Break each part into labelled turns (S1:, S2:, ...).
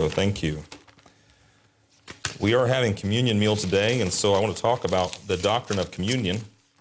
S1: Joe. Thank you. We are having communion meal today, and so I want to talk about the doctrine of communion.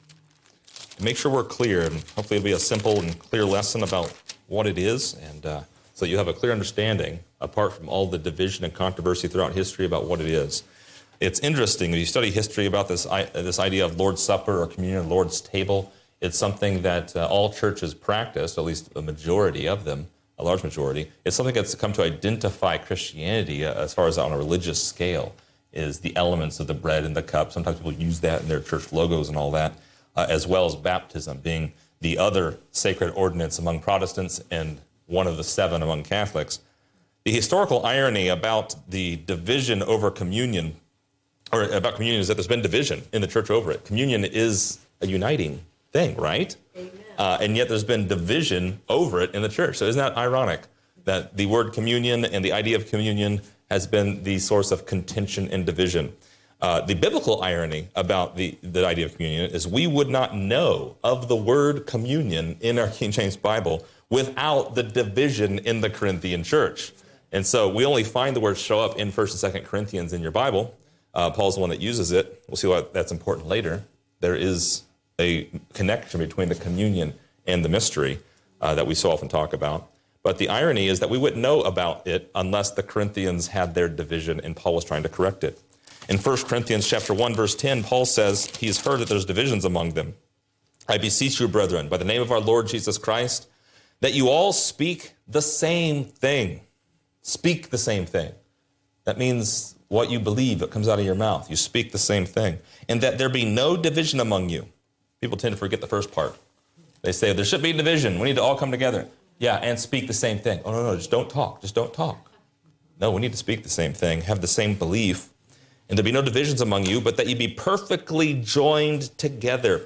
S1: Make sure we're clear, and hopefully it'll be a simple and clear lesson about what it is, and so you have a clear understanding, apart from all the division and controversy throughout history about what it is. It's interesting, when you study history about this idea of Lord's Supper or communion, Lord's table, it's something that all churches practice, at least a majority of them, a large majority. It's something that's come to identify Christianity as far as on a religious scale, is the elements of the bread and the cup. Sometimes people use that in their church logos and all that, as well as baptism being the other sacred ordinance among Protestants and one of the 7 among Catholics. The historical irony about the division over communion, or about communion, is that there's been division in the church over it. Communion is a uniting thing, right? Amen. And yet there's been division over it in the church. So isn't that ironic that the word communion and the idea of communion has been the source of contention and division? The biblical irony about the idea of communion is we would not know of the word communion in our King James Bible without the division in the Corinthian church. And so we only find the word show up in 1st and 2nd Corinthians in your Bible. Paul's the one that uses it. We'll see why that's important later. There is a connection between the communion and the mystery that we so often talk about. But the irony is that we wouldn't know about it unless the Corinthians had their division and Paul was trying to correct it. In 1 Corinthians chapter 1, verse 10, Paul says he's heard that there's divisions among them. I beseech you, brethren, by the name of our Lord Jesus Christ, that you all speak the same thing. Speak the same thing. That means what you believe, it comes out of your mouth. You speak the same thing. And that there be no division among you. People tend to forget the first part. They say, there should be division. We need to all come together. Yeah, and speak the same thing. Oh, no, just don't talk. Just don't talk. No, we need to speak the same thing, have the same belief. And there be no divisions among you, but that you be perfectly joined together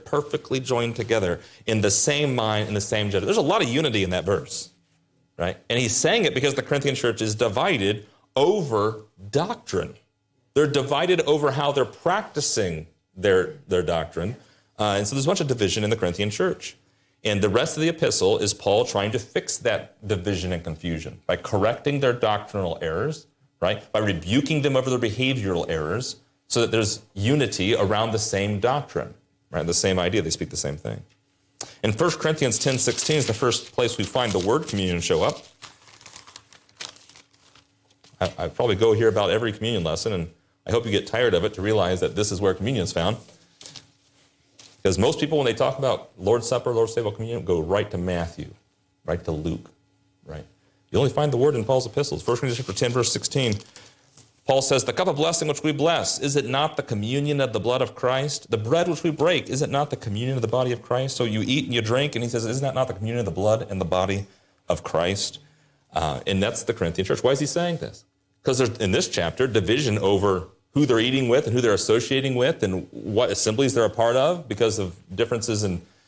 S1: in the same mind and the same judgment. There's a lot of unity in that verse, right? And he's saying it because the Corinthian church is divided over doctrine. They're divided over how they're practicing their doctrine. And so there's a bunch of division in the Corinthian church. And the rest of the epistle is Paul trying to fix that division and confusion by correcting their doctrinal errors, right? By rebuking them over their behavioral errors so that there's unity around the same doctrine, right? The same idea. They speak the same thing. In 1 Corinthians 10:16 is the first place we find the word communion show up. I probably go here about every communion lesson, and I hope you get tired of it to realize that this is where communion is found. Because most people, when they talk about Lord's Supper, Lord's Table, communion, go right to Matthew, right to Luke, right? You only find the word in Paul's epistles. 1 Corinthians chapter 10, verse 16, Paul says, the cup of blessing which we bless, is it not the communion of the blood of Christ? The bread which we break, is it not the communion of the body of Christ? So you eat and you drink, and he says, isn't that not the communion of the blood and the body of Christ? And that's the Corinthian church. Why is he saying this? Because there's, in this chapter, division over who they're eating with and who they're associating with and what assemblies they're a part of because of differences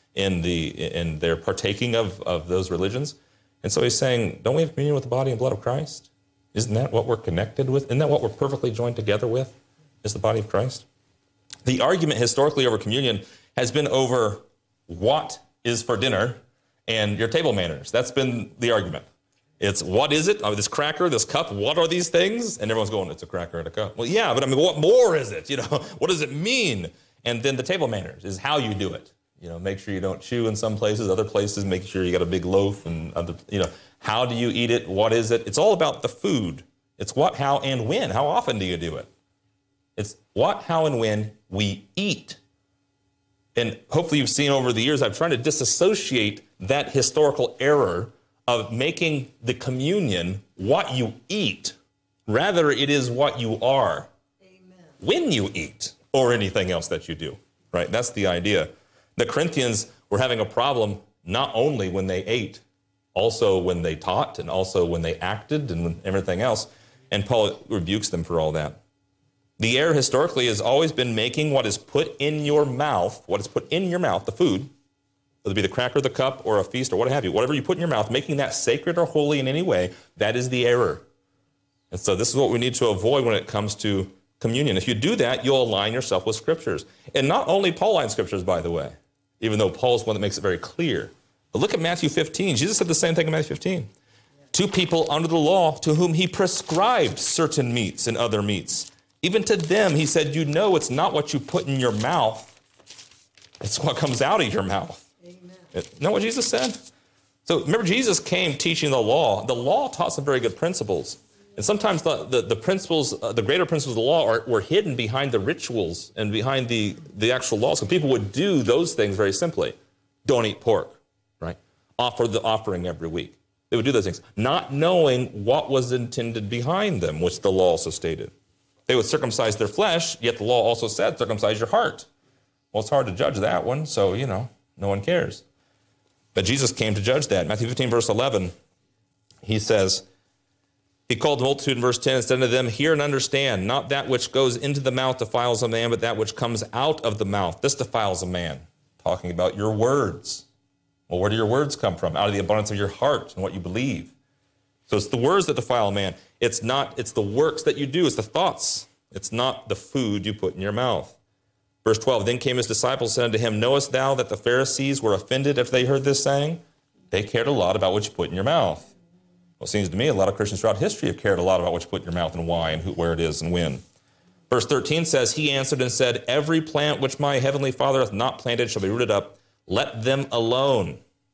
S1: in their partaking of those religions. And so he's saying, don't we have communion with the body and blood of Christ? Isn't that what we're connected with? Isn't that what we're perfectly joined together with, is the body of Christ? The argument historically over communion has been over what is for dinner and your table manners. That's been the argument. It's, what is it? This cracker, this cup, what are these things? And everyone's going, it's a cracker and a cup. Well, yeah, but I mean, what more is it? What does it mean? And then the table manners is how you do it. Make sure you don't chew in some places, other places, make sure you got a big loaf and other, how do you eat it? What is it? It's all about the food. It's what, how, and when. How often do you do it? It's what, how, and when we eat. And hopefully you've seen over the years, I've tried to disassociate that historical error of making the communion what you eat. Rather, it is what you are. Amen. When you eat, or anything else that you do, right? That's the idea. The Corinthians were having a problem not only when they ate, also when they taught, and also when they acted, and everything else. And Paul rebukes them for all that. The error historically has always been making what is put in your mouth, the food, whether it be the cracker, the cup, or a feast, or what have you, whatever you put in your mouth, making that sacred or holy in any way, that is the error. And so this is what we need to avoid when it comes to communion. If you do that, you'll align yourself with scriptures. And not only Pauline scriptures, by the way, even though Paul's one that makes it very clear. But look at Matthew 15. Jesus said the same thing in Matthew 15. to people under the law to whom he prescribed certain meats and other meats. Even to them, he said, you know it's not what you put in your mouth, it's what comes out of your mouth. Amen. You know what Jesus said? So remember, Jesus came teaching the law. The law taught some very good principles. And sometimes the principles, the greater principles of the law were hidden behind the rituals and behind the actual laws. So people would do those things very simply. Don't eat pork, right? Offer the offering every week. They would do those things, not knowing what was intended behind them, which the law also stated. They would circumcise their flesh, yet the law also said, circumcise your heart. Well, it's hard to judge that one, so, no one cares. But Jesus came to judge that. Matthew 15, verse 11, he says, he called the multitude in verse 10 and said to them, hear and understand, not that which goes into the mouth defiles a man, but that which comes out of the mouth, this defiles a man. Talking about your words. Well, where do your words come from? Out of the abundance of your heart and what you believe. So it's the words that defile a man. It's the works that you do. It's the thoughts. It's not the food you put in your mouth. Verse 12, then came his disciples, said unto him, knowest thou that the Pharisees were offended after they heard this saying? They cared a lot about what you put in your mouth. Well, it seems to me a lot of Christians throughout history have cared a lot about what you put in your mouth and why and where it is and when. Verse 13 says, he answered and said, every plant which my heavenly Father hath not planted shall be rooted up. Let them alone,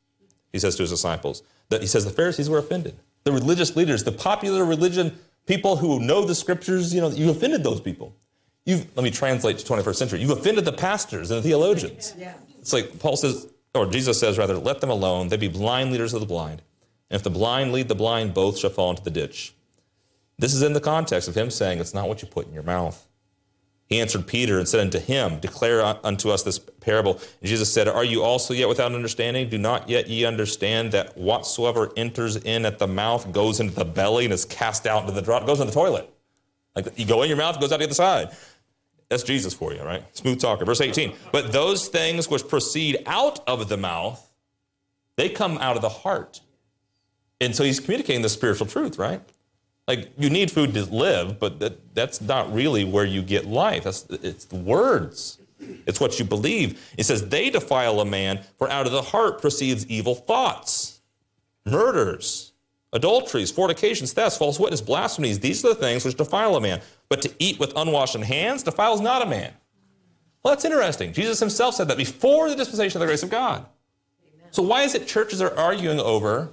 S1: he says to his disciples. He says the Pharisees were offended. The religious leaders, the popular religion, people who know the scriptures, you offended those people. Let me translate to 21st century. You've offended the pastors and the theologians. Yeah. It's like Paul says, or Jesus says rather, let them alone. They be blind leaders of the blind. And if the blind lead the blind, both shall fall into the ditch. This is in the context of him saying, it's not what you put in your mouth. He answered Peter and said unto him, declare unto us this parable. And Jesus said, are you also yet without understanding? Do not yet ye understand that whatsoever enters in at the mouth goes into the belly and is cast out into the draught, goes in the toilet. Like you go in your mouth, it goes out the other side. That's Jesus for you, right? Smooth talker. Verse 18. But those things which proceed out of the mouth, they come out of the heart. And so he's communicating the spiritual truth, right? Like you need food to live, but that's not really where you get life. It's the words. It's what you believe. It says, they defile a man, for out of the heart proceeds evil thoughts, murders, adulteries, fornications, thefts, false witness, blasphemies. These are the things which defile a man. But to eat with unwashed hands defiles not a man. Well, that's interesting. Jesus himself said that before the dispensation of the grace of God. Amen. So why is it churches are arguing over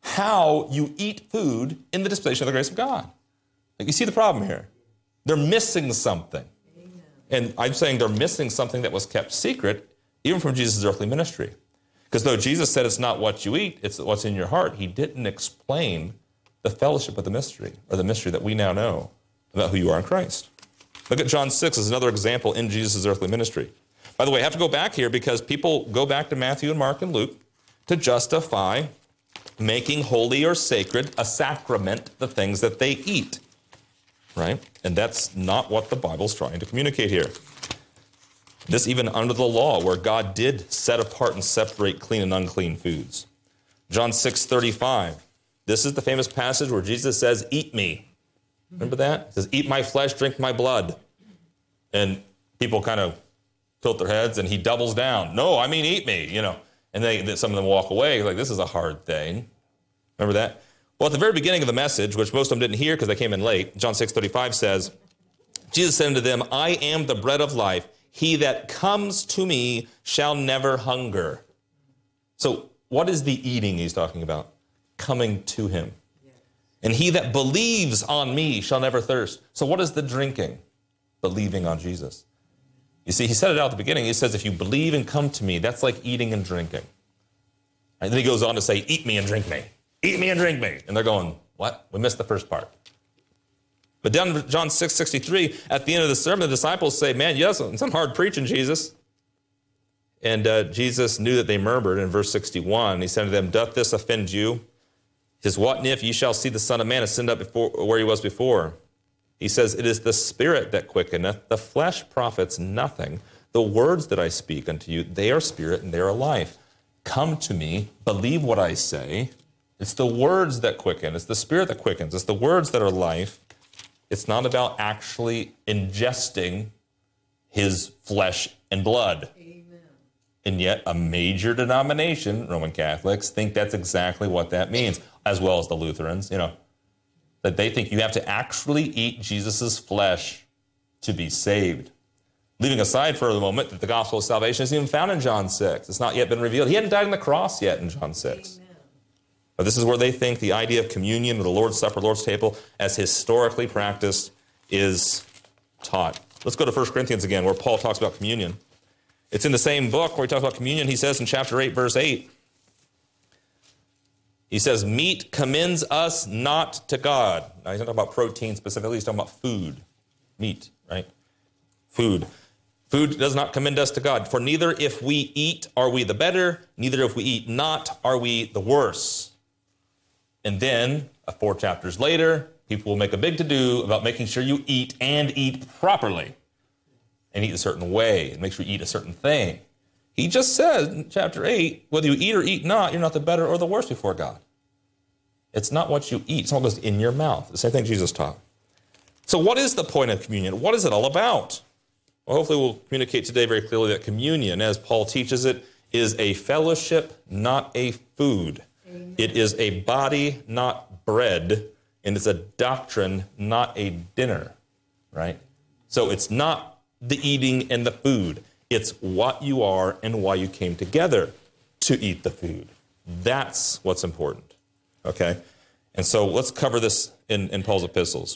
S1: how you eat food in the dispensation of the grace of God? Like, you see the problem here. They're missing something. Amen. And I'm saying they're missing something that was kept secret even from Jesus' earthly ministry. Because though Jesus said it's not what you eat, it's what's in your heart, he didn't explain the fellowship of the mystery, or the mystery that we now know about who you are in Christ. Look at John 6 as another example in Jesus' earthly ministry. By the way, I have to go back here because people go back to Matthew and Mark and Luke to justify making holy or sacred a sacrament the things that they eat, right? And that's not what the Bible's trying to communicate here. This even under the law, where God did set apart and separate clean and unclean foods. John 6:35. This is the famous passage where Jesus says, eat me. Remember that? He says, eat my flesh, drink my blood. And people kind of tilt their heads, and he doubles down. No, I mean, eat me, And some of them walk away like, this is a hard thing. Remember that? Well, at the very beginning of the message, which most of them didn't hear because they came in late, John 6:35 says, Jesus said unto them, I am the bread of life. He that comes to me shall never hunger. So what is the eating he's talking about? Coming to him. And he that believes on me shall never thirst. So what is the drinking? Believing on Jesus. You see, he said it out at the beginning. He says, if you believe and come to me, that's like eating and drinking. And then he goes on to say, eat me and drink me. Eat me and drink me. And they're going, what? We missed the first part. But down in John 6:63, at the end of the sermon, the disciples say, man, you have some hard preaching, Jesus. And Jesus knew that they murmured in verse 61. He said to them, doth this offend you? He says, what if ye shall see the Son of Man ascend up before where he was before? He says, it is the Spirit that quickeneth, the flesh profits nothing. The words that I speak unto you, they are spirit and they are life. Come to me, believe what I say. It's the words that quicken. It's the Spirit that quickens. It's the words that are life. It's not about actually ingesting his flesh and blood. Amen. And yet a major denomination, Roman Catholics, think that's exactly what that means. as well as the Lutherans, that they think you have to actually eat Jesus' flesh to be saved. Leaving aside for the moment that the gospel of salvation isn't even found in John 6. It's not yet been revealed. He hadn't died on the cross yet in John 6. Amen. But this is where they think the idea of communion, or the Lord's Supper, Lord's table, as historically practiced, is taught. Let's go to 1 Corinthians again, where Paul talks about communion. It's in the same book where he talks about communion. He says in chapter 8, verse 8, he says, meat commends us not to God. Now, he's not talking about protein specifically. He's talking about food. Meat, right? Food. Food does not commend us to God. For neither if we eat are we the better, neither if we eat not are we the worse. And then, 4 chapters later, people will make a big to-do about making sure you eat and eat properly. And eat a certain way, and make sure you eat a certain thing. He just says in chapter 8, whether you eat or eat not, you're not the better or the worse before God. It's not what you eat. It's not what goes in your mouth. The same thing Jesus taught. So what is the point of communion? What is it all about? Well, hopefully we'll communicate today very clearly that communion, as Paul teaches it, is a fellowship, not a food. Amen. It is a body, not bread, and it's a doctrine, not a dinner, right? So it's not the eating and the food. It's what you are and why you came together to eat the food. That's what's important, okay? And so let's cover this in Paul's epistles.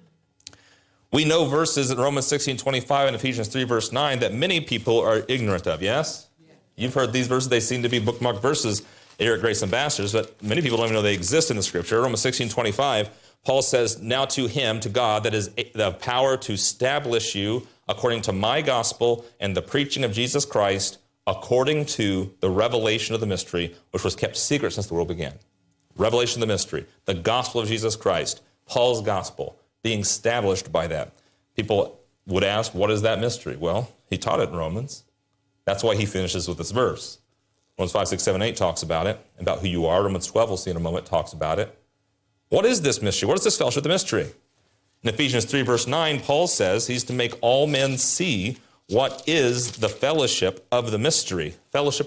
S1: We know verses in Romans 16:25 and Ephesians 3, verse 9, that many people are ignorant of, yes? Yeah. You've heard these verses. They seem to be bookmarked verses here at Grace Ambassadors, but many people don't even know they exist in the Scripture. Romans 16:25, Paul says, now to him, to God, that is the power to establish you according to my gospel and the preaching of Jesus Christ, according to the revelation of the mystery, which was kept secret since the world began. Revelation of the mystery, the gospel of Jesus Christ, Paul's gospel, being established by that. People would ask, what is that mystery? Well, he taught it in Romans. That's why he finishes with this verse. Romans 5, 6, 7, 8 talks about it, about who you are. Romans 12, we'll see in a moment, talks about it. What is this mystery? What is this fellowship of the mystery? In Ephesians 3, verse 9, Paul says he's to make all men see what is the fellowship of the mystery,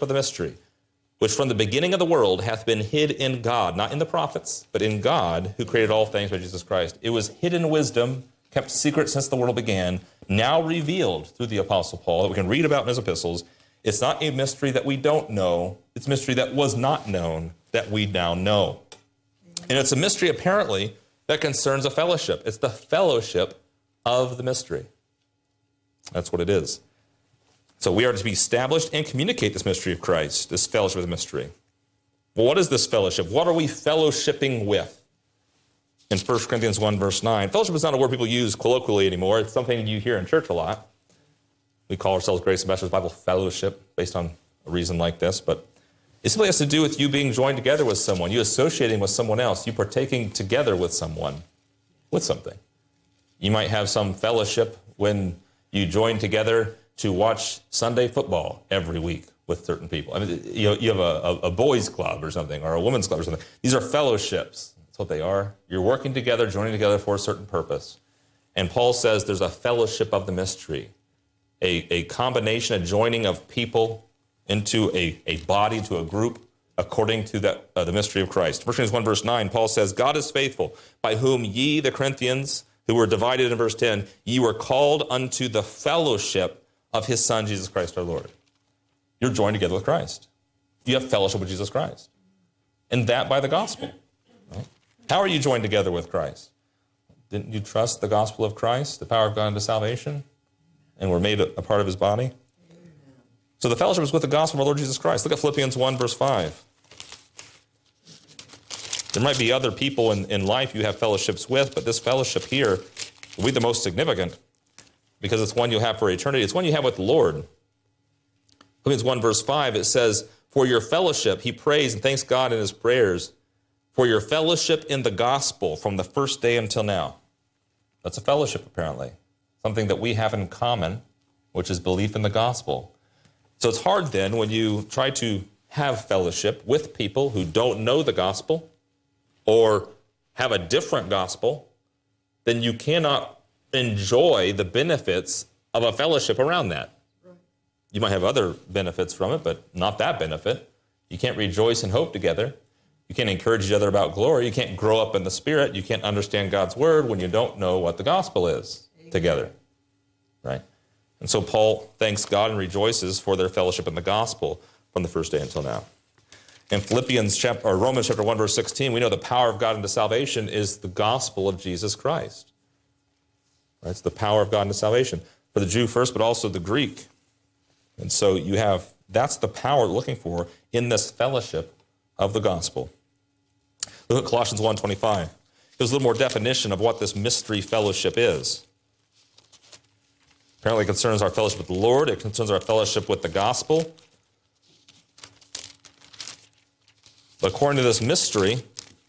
S1: which from the beginning of the world hath been hid in God, not in the prophets, but in God, who created all things by Jesus Christ. It was hidden wisdom, kept secret since the world began, now revealed through the Apostle Paul, that we can read about in his epistles. It's not a mystery that we don't know. It's a mystery that was not known, that we now know. And it's a mystery, apparently, that concerns a fellowship. It's the fellowship of the mystery. That's what it is. So we are to be established and communicate this mystery of Christ, this fellowship of the mystery. Well, what is this fellowship? What are we fellowshipping with? In 1 Corinthians 1, verse 9, fellowship is not a word people use colloquially anymore. It's something you hear in church a lot. We call ourselves Grace Ambassadors Bible Fellowship based on a reason like this, but it simply has to do with you being joined together with someone, you associating with someone else, you partaking together with someone, with something. You might have some fellowship when you join together to watch Sunday football every week with certain people. I mean, you have a boys' club or something, or a women's club or something. These are fellowships. That's what they are. You're working together, joining together for a certain purpose. And Paul says there's a fellowship of the mystery, a combination, a joining of people into a body, to a group, according to the mystery of Christ. 1 Corinthians 1, verse 9, Paul says, God is faithful, by whom ye, the Corinthians, who were divided in verse 10, ye were called unto the fellowship of his Son, Jesus Christ our Lord. You're joined together with Christ. You have fellowship with Jesus Christ. And that by the gospel. Right? How are you joined together with Christ? Didn't you trust the gospel of Christ, the power of God unto salvation, and were made a part of his body? So the fellowship is with the gospel of our Lord Jesus Christ. Look at Philippians 1, verse 5. There might be other people in life you have fellowships with, but this fellowship here will be the most significant because it's one you'll have for eternity. It's one you have with the Lord. Philippians 1, verse 5, it says, for your fellowship, he prays and thanks God in his prayers, for your fellowship in the gospel from the first day until now. That's a fellowship, apparently. Something that we have in common, which is belief in the gospel. So it's hard then when you try to have fellowship with people who don't know the gospel or have a different gospel, then you cannot enjoy the benefits of a fellowship around that. You might have other benefits from it, but not that benefit. You can't rejoice and hope together. You can't encourage each other about glory. You can't grow up in the Spirit. You can't understand God's word when you don't know what the gospel is together, right? And so Paul thanks God and rejoices for their fellowship in the gospel from the first day until now. In Romans chapter 1, verse 16, we know the power of God into salvation is the gospel of Jesus Christ. Right? It's the power of God into salvation. For the Jew first, but also the Greek. And so that's the power we're looking for in this fellowship of the gospel. Look at Colossians 1:25. There's a little more definition of what this mystery fellowship is. Apparently it concerns our fellowship with the Lord. It concerns our fellowship with the gospel. But according to this mystery,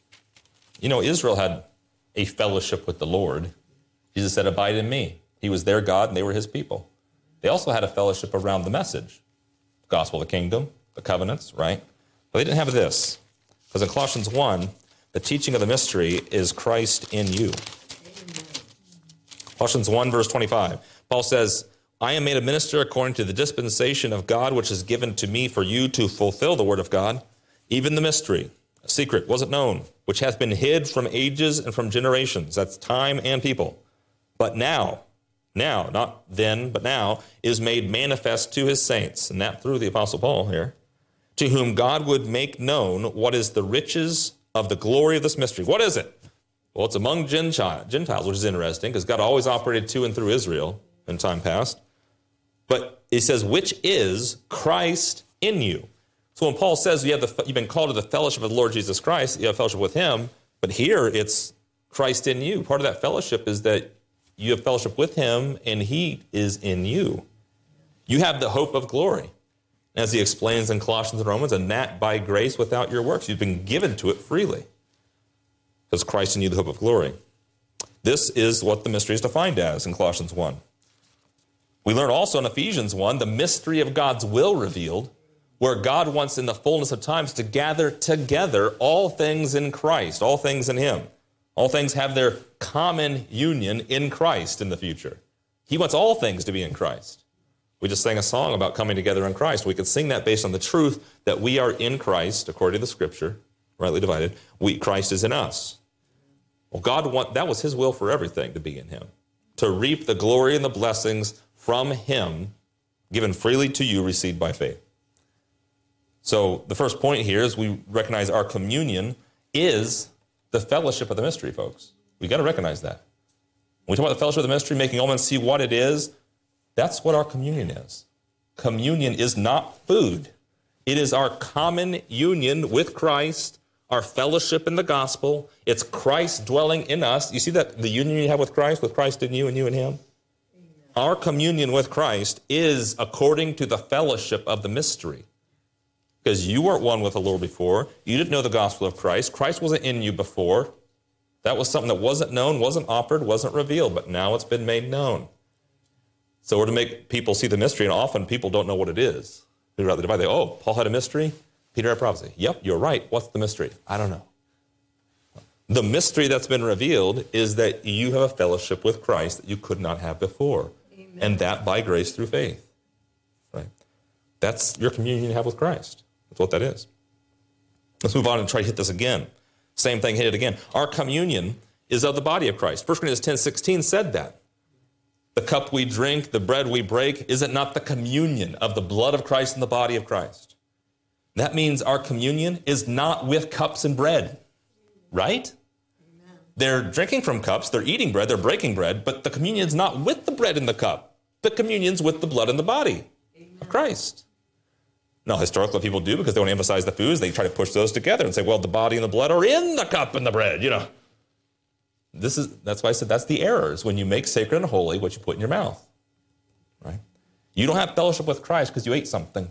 S1: Israel had a fellowship with the Lord. Jesus said, abide in me. He was their God and they were his people. They also had a fellowship around the message, the gospel of the kingdom, the covenants, right? But they didn't have this. Because in Colossians 1, the teaching of the mystery is Christ in you. Amen. Colossians 1, verse 25. Paul says, I am made a minister according to the dispensation of God, which is given to me for you to fulfill the word of God, even the mystery, a secret, wasn't known, which hath been hid from ages and from generations. That's time and people. But now, not then, but now, is made manifest to his saints, and that through the Apostle Paul here, to whom God would make known what is the riches of the glory of this mystery. What is it? Well, it's among Gentiles, which is interesting, because God always operated to and through Israel in time past. But he says, which is Christ in you. So when Paul says you've been called to the fellowship of the Lord Jesus Christ, you have fellowship with him, but here it's Christ in you. Part of that fellowship is that you have fellowship with him and he is in you. You have the hope of glory, as he explains in Colossians and Romans, and that by grace without your works. You've been given to it freely because Christ in you, the hope of glory. This is what the mystery is defined as in Colossians 1. We learn also in Ephesians 1, the mystery of God's will revealed, where God wants in the fullness of times to gather together all things in Christ, all things in him. All things have their common union in Christ in the future. He wants all things to be in Christ. We just sang a song about coming together in Christ. We could sing that based on the truth that we are in Christ, according to the Scripture, rightly divided. Christ is in us. Well, that was his will for everything, to be in him, to reap the glory and the blessings from him, given freely to you, received by faith. So the first point here is we recognize our communion is the fellowship of the mystery, folks. We got to recognize that. When we talk about the fellowship of the mystery, making all men see what it is, that's what our communion is. Communion is not food. It is our common union with Christ, our fellowship in the gospel. It's Christ dwelling in us. You see that the union you have with Christ in you and you in him? Amen. Our communion with Christ is according to the fellowship of the mystery. Because you weren't one with the Lord before. You didn't know the gospel of Christ. Christ wasn't in you before. That was something that wasn't known, wasn't offered, wasn't revealed, but now it's been made known. So we're to make people see the mystery, and often people don't know what it is. They rather divide. Paul had a mystery, Peter had a prophecy. Yep, you're right. What's the mystery? I don't know. The mystery that's been revealed is that you have a fellowship with Christ that you could not have before. Amen. And that by grace through faith. Right? That's your communion you have with Christ. That's what that is. Let's move on and try to hit this again. Same thing, hit it again. Our communion is of the body of Christ. 1 Corinthians 10:16 said that. The cup we drink, the bread we break, is it not the communion of the blood of Christ and the body of Christ? That means our communion is not with cups and bread, right? Amen. They're drinking from cups, they're eating bread, they're breaking bread, but the communion's not with the bread and the cup. The communion's with the blood and the body of Christ. Now, historically, people do because they want to emphasize the foods. They try to push those together and say, well, the body and the blood are in the cup and the bread, That's why I said that's the errors when you make sacred and holy what you put in your mouth, right? You don't have fellowship with Christ because you ate something.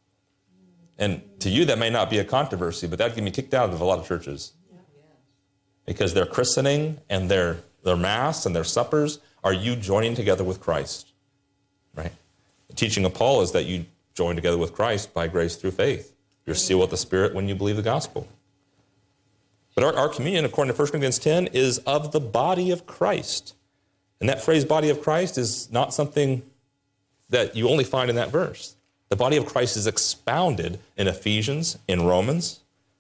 S1: And to you, that may not be a controversy, but that'd get me kicked out of a lot of churches. Because their christening and their mass and their suppers are you joining together with Christ, right? The teaching of Paul is that you join together with Christ by grace through faith. You're sealed with the Spirit when you believe the gospel. But our communion, according to 1 Corinthians 10, is of the body of Christ. And that phrase, body of Christ, is not something that you only find in that verse. The body of Christ is expounded in Ephesians, in Romans,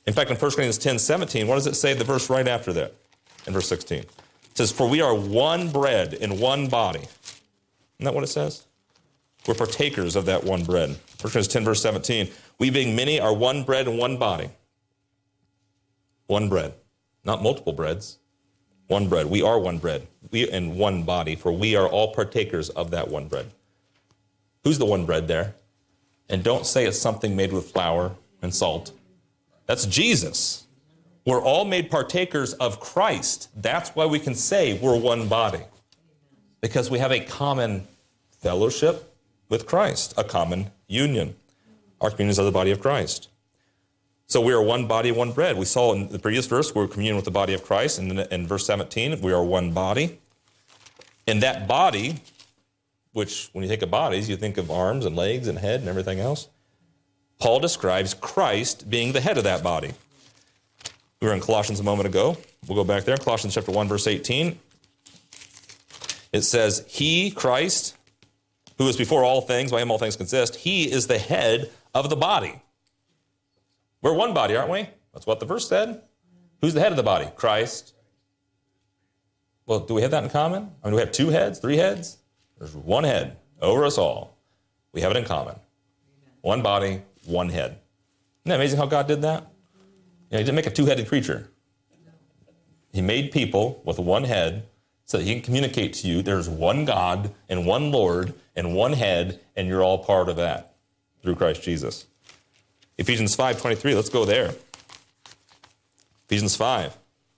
S1: In fact, in 1 Corinthians 10:17, what does it say, the verse right after that, in verse 16? It says, for we are one bread in one body. Isn't that what it says? We're partakers of that one bread. 1 Corinthians 10, verse 17, we being many are one bread and one body. One bread, not multiple breads. One bread. We are one bread. We in one body, for we are all partakers of that one bread. Who's the one bread there? And don't say it's something made with flour and salt. That's Jesus. We're all made partakers of Christ. That's why we can say we're one body. Because we have a common fellowship with Christ, a common union. Our communion is of the body of Christ. So we are one body, one bread. We saw in the previous verse, we're communion with the body of Christ. And in verse 17, we are one body. And that body, which when you think of bodies, you think of arms and legs and head and everything else. Paul describes Christ being the head of that body. We were in Colossians a moment ago. We'll go back there. Colossians chapter 1, verse 18. It says, he, Christ, who is before all things, by him all things consist, he is the head of the body. We're one body, aren't we? That's what the verse said. Who's the head of the body? Christ. Well, do we have that in common? I mean, do we have two heads, three heads? There's one head over us all. We have it in common. One body, one head. Isn't that amazing how God did that? You know, he didn't make a two-headed creature. He made people with one head so that he can communicate to you there's one God and one Lord and one head, and you're all part of that through Christ Jesus. Ephesians 5:23, let's go there. Ephesians 5.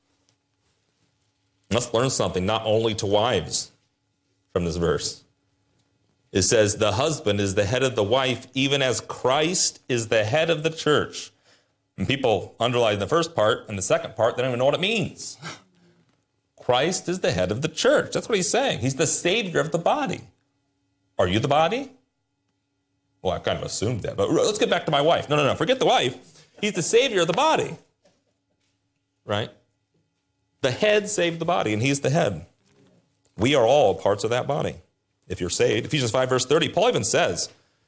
S1: Let's learn something, not only to wives, from this verse. It says, the husband is the head of the wife, even as Christ is the head of the church. And people underline the first part, and the second part, they don't even know what it means. Christ is the head of the church. That's what he's saying. He's the Savior of the body. Are you the body? Well, I kind of assumed that, but let's get back to my wife. No, forget the wife. He's the Savior of the body, right? The head saved the body, and he's the head. We are all parts of that body, if you're saved. Ephesians 5, verse 30, Paul even says,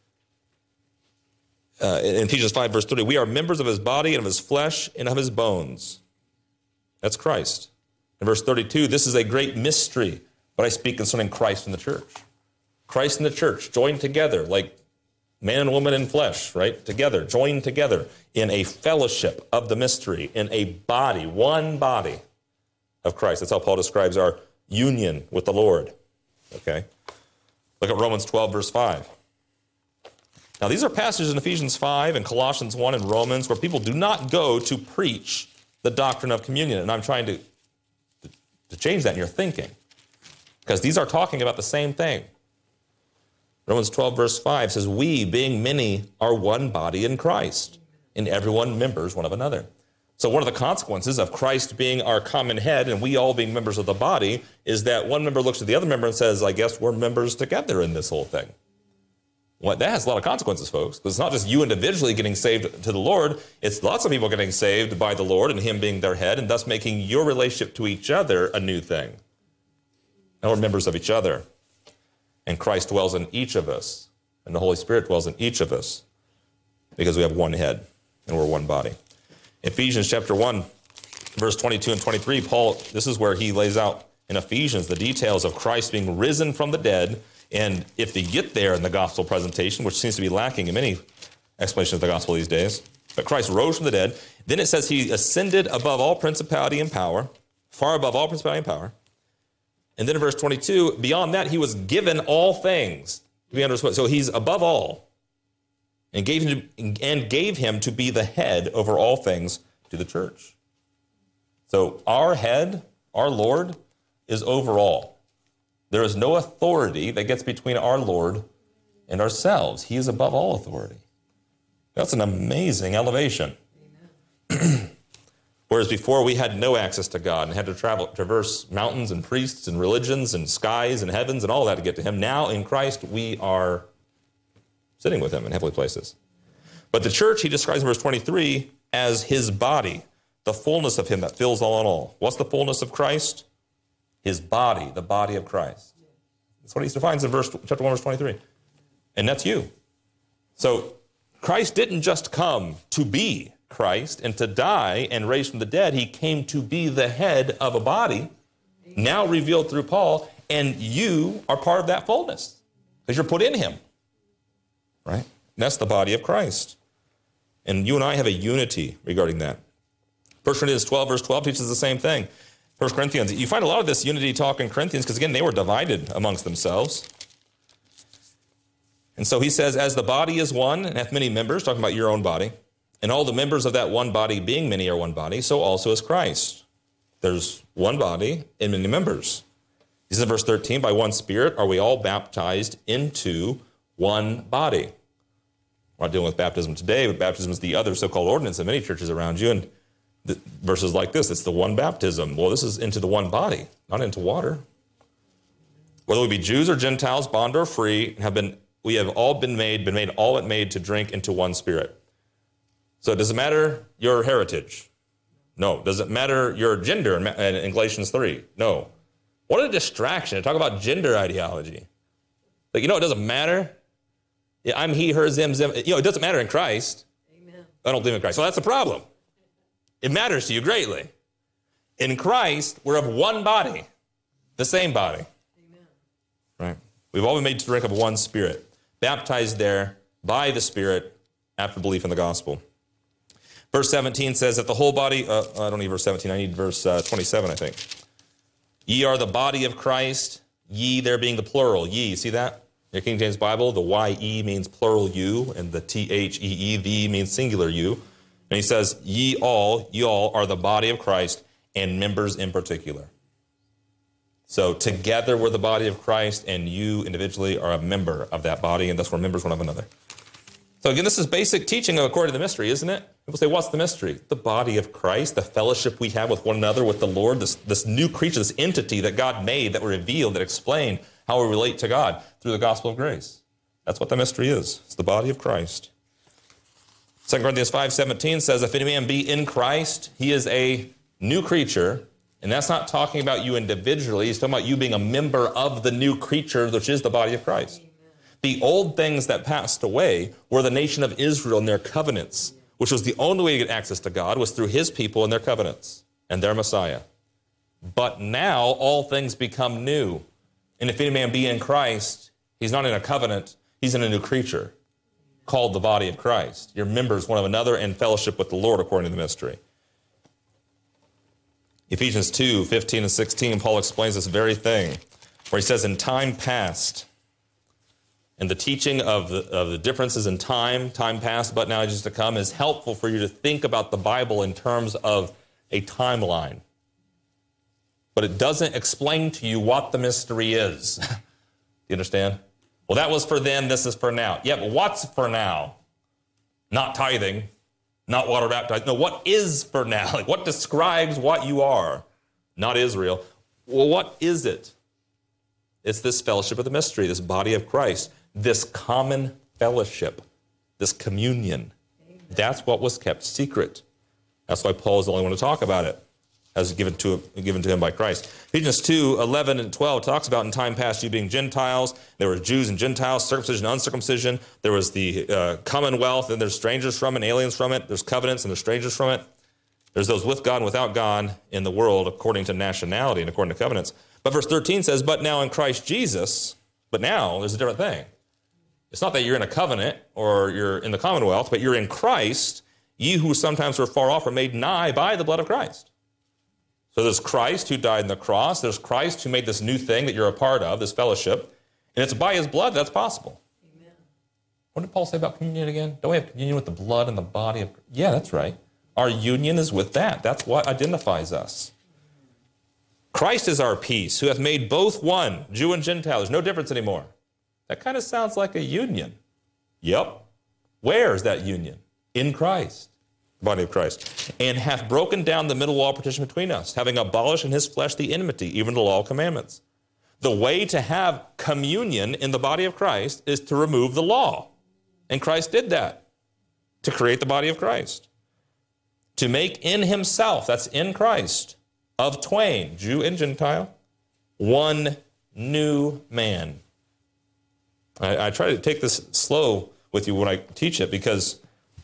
S1: in Ephesians 5, verse 30, we are members of his body and of his flesh and of his bones. That's Christ. In verse 32, this is a great mystery, but I speak concerning Christ and the church. Christ and the church joined together like man and woman in flesh, right? Together, joined together in a fellowship of the mystery, in a body, one body of Christ. That's how Paul describes our union with the Lord, okay? Look at Romans 12, verse 5. Now, these are passages in Ephesians 5 and Colossians 1 and Romans where people do not go to preach the doctrine of communion, and I'm trying to change that in your thinking, because these are talking about the same thing. Romans 12, verse 5 says, we, being many, are one body in Christ, and everyone members one of another. So one of the consequences of Christ being our common head and we all being members of the body is that one member looks at the other member and says, I guess we're members together in this whole thing. Well, that has a lot of consequences, folks, because it's not just you individually getting saved to the Lord. It's lots of people getting saved by the Lord and him being their head, and thus making your relationship to each other a new thing. Now we're members of each other. And Christ dwells in each of us, and the Holy Spirit dwells in each of us, because we have one head, and we're one body. Ephesians chapter 1, verse 22 and 23, Paul, this is where he lays out in Ephesians the details of Christ being risen from the dead, and if they get there in the gospel presentation, which seems to be lacking in many explanations of the gospel these days, but Christ rose from the dead, then it says he ascended above all principality and power, far above all principality and power. And then in verse 22, beyond that, he was given all things to be understood. So he's above all, and gave him to be the head over all things to the church. So our head, our Lord, is over all. There is no authority that gets between our Lord and ourselves. He is above all authority. That's an amazing elevation. Whereas before we had no access to God and had to traverse mountains and priests and religions and skies and heavens and all that to get to him. Now in Christ we are sitting with him in heavenly places. But the church he describes in verse 23 as his body, the fullness of him that fills all in all. What's the fullness of Christ? His body, the body of Christ. That's what he defines in chapter 1, verse 23. And that's you. So Christ didn't just come to be Christ, and to die and raise from the dead, he came to be the head of a body, now revealed through Paul, and you are part of that fullness because you're put in him, right? And that's the body of Christ. And you and I have a unity regarding that. 1 Corinthians 12, verse 12 teaches the same thing. 1 Corinthians, you find a lot of this unity talk in Corinthians because, again, they were divided amongst themselves. And so he says, as the body is one and hath many members, talking about your own body, and all the members of that one body being many are one body, so also is Christ. There's one body and many members. He says in verse 13, by one Spirit are we all baptized into one body. We're not dealing with baptism today, but baptism is the other so-called ordinance in many churches around you. And verses like this, it's the one baptism. Well, this is into the one body, not into water. Whether we be Jews or Gentiles, bond or free, we have all been made all it made to drink into one Spirit. So does it matter your heritage? No. Does it matter your gender in Galatians 3? No. What a distraction to talk about gender ideology. Like, it doesn't matter. I'm he, her, them. It doesn't matter in Christ. Amen. I don't believe in Christ. So that's the problem. It matters to you greatly. In Christ, we're of one body, the same body. Amen. Right? We've all been made to drink of one Spirit, baptized there by the Spirit after belief in the gospel. Verse 17 says that the whole body, I don't need verse 17, I need verse 27, I think. Ye are the body of Christ, ye there being the plural, ye, you see that? In the King James Bible, the Y-E means plural you, and the T-H-E-E, the means singular you. And he says, ye all are the body of Christ, and members in particular. So together we're the body of Christ, and you individually are a member of that body, and thus we're members one of another. So again, this is basic teaching according to the mystery, isn't it? People say, what's the mystery? The body of Christ, the fellowship we have with one another, with the Lord, this new creature, this entity that God made, that revealed, that explained how we relate to God through the gospel of grace. That's what the mystery is. It's the body of Christ. 2 Corinthians 5:17 says, if any man be in Christ, he is a new creature. And that's not talking about you individually. He's talking about you being a member of the new creature, which is the body of Christ. Amen. The old things that passed away were the nation of Israel and their covenants, which was the only way to get access to God was through his people and their covenants and their Messiah. But now all things become new. And if any man be in Christ, he's not in a covenant, he's in a new creature called the body of Christ. You're members one of another in fellowship with the Lord according to the mystery. Ephesians 2:15 and 16, Paul explains this very thing, where he says, in time past, and the teaching of the differences in time past, but now just to come, is helpful for you to think about the Bible in terms of a timeline. But it doesn't explain to you what the mystery is. Do you understand? Well, that was for then, this is for now. Yeah, but what's for now? Not tithing, not water baptized. No, what is for now? Like, what describes what you are? Not Israel. Well, what is it? It's this fellowship of the mystery, this body of Christ, this common fellowship, this communion. Amen. That's what was kept secret. That's why Paul is the only one to talk about it, as given to him by Christ. Ephesians 2:11 and 12 talks about in time past you being Gentiles. There were Jews and Gentiles, circumcision and uncircumcision. There was the commonwealth, and there's strangers from it, and aliens from it. There's covenants, and there's strangers from it. There's those with God and without God in the world according to nationality and according to covenants. But verse 13 says, but now in Christ Jesus, but now there's a different thing. It's not that you're in a covenant or you're in the commonwealth, but you're in Christ. Ye who sometimes were far off are made nigh by the blood of Christ. So there's Christ who died on the cross. There's Christ who made this new thing that you're a part of, this fellowship. And it's by his blood that's possible. Amen. What did Paul say about communion again? Don't we have communion with the blood and the body of... Yeah, that's right. Our union is with that. That's what identifies us. Christ is our peace, who hath made both one, Jew and Gentile. There's no difference anymore. That kind of sounds like a union. Yep. Where is that union? In Christ, the body of Christ. And hath broken down the middle wall of partition between us, having abolished in his flesh the enmity, even the law of commandments. The way to have communion in the body of Christ is to remove the law. And Christ did that, to create the body of Christ. To make in himself, that's in Christ, of twain, Jew and Gentile, one new man. I try to take this slow with you when I teach it, because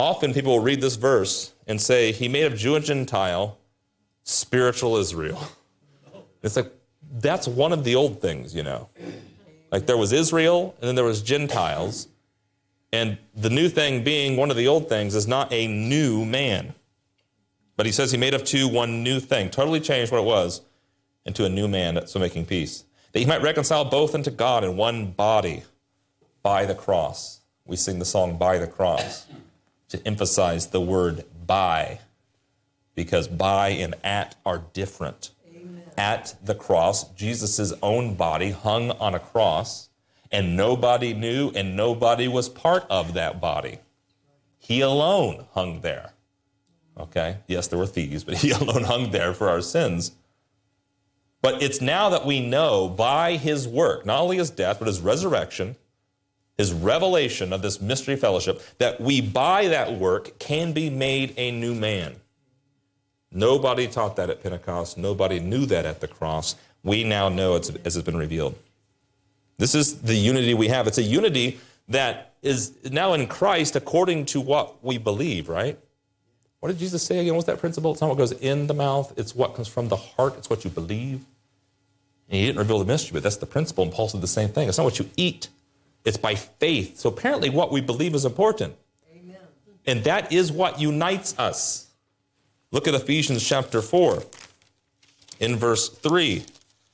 S1: Often people will read this verse and say, he made of Jew and Gentile spiritual Israel. It's like, that's one of the old things, you know. Like there was Israel, and then there was Gentiles. And the new thing being one of the old things is not a new man. But he says he made of two one new thing. Totally changed what it was into a new man, so making peace. That he might reconcile both unto God in one body by the cross. We sing the song, By the Cross, to emphasize the word by, because by and at are different. Amen. At the cross, Jesus' own body hung on a cross, and nobody knew and nobody was part of that body. He alone hung there. Okay? Yes, there were thieves, but he alone hung there for our sins. But it's now that we know by his work, not only his death, but his resurrection, his revelation of this mystery fellowship, that we by that work can be made a new man. Nobody taught that at Pentecost. Nobody knew that at the cross. We now know it as it's been revealed. This is the unity we have. It's a unity that is now in Christ according to what we believe, right? What did Jesus say again? What's that principle? It's not what goes in the mouth. It's what comes from the heart. It's what you believe. And he didn't reveal the mystery, but that's the principle. And Paul said the same thing. It's not what you eat. It's by faith. So apparently what we believe is important. Amen. And that is what unites us. Look at Ephesians chapter 4 in verse 3.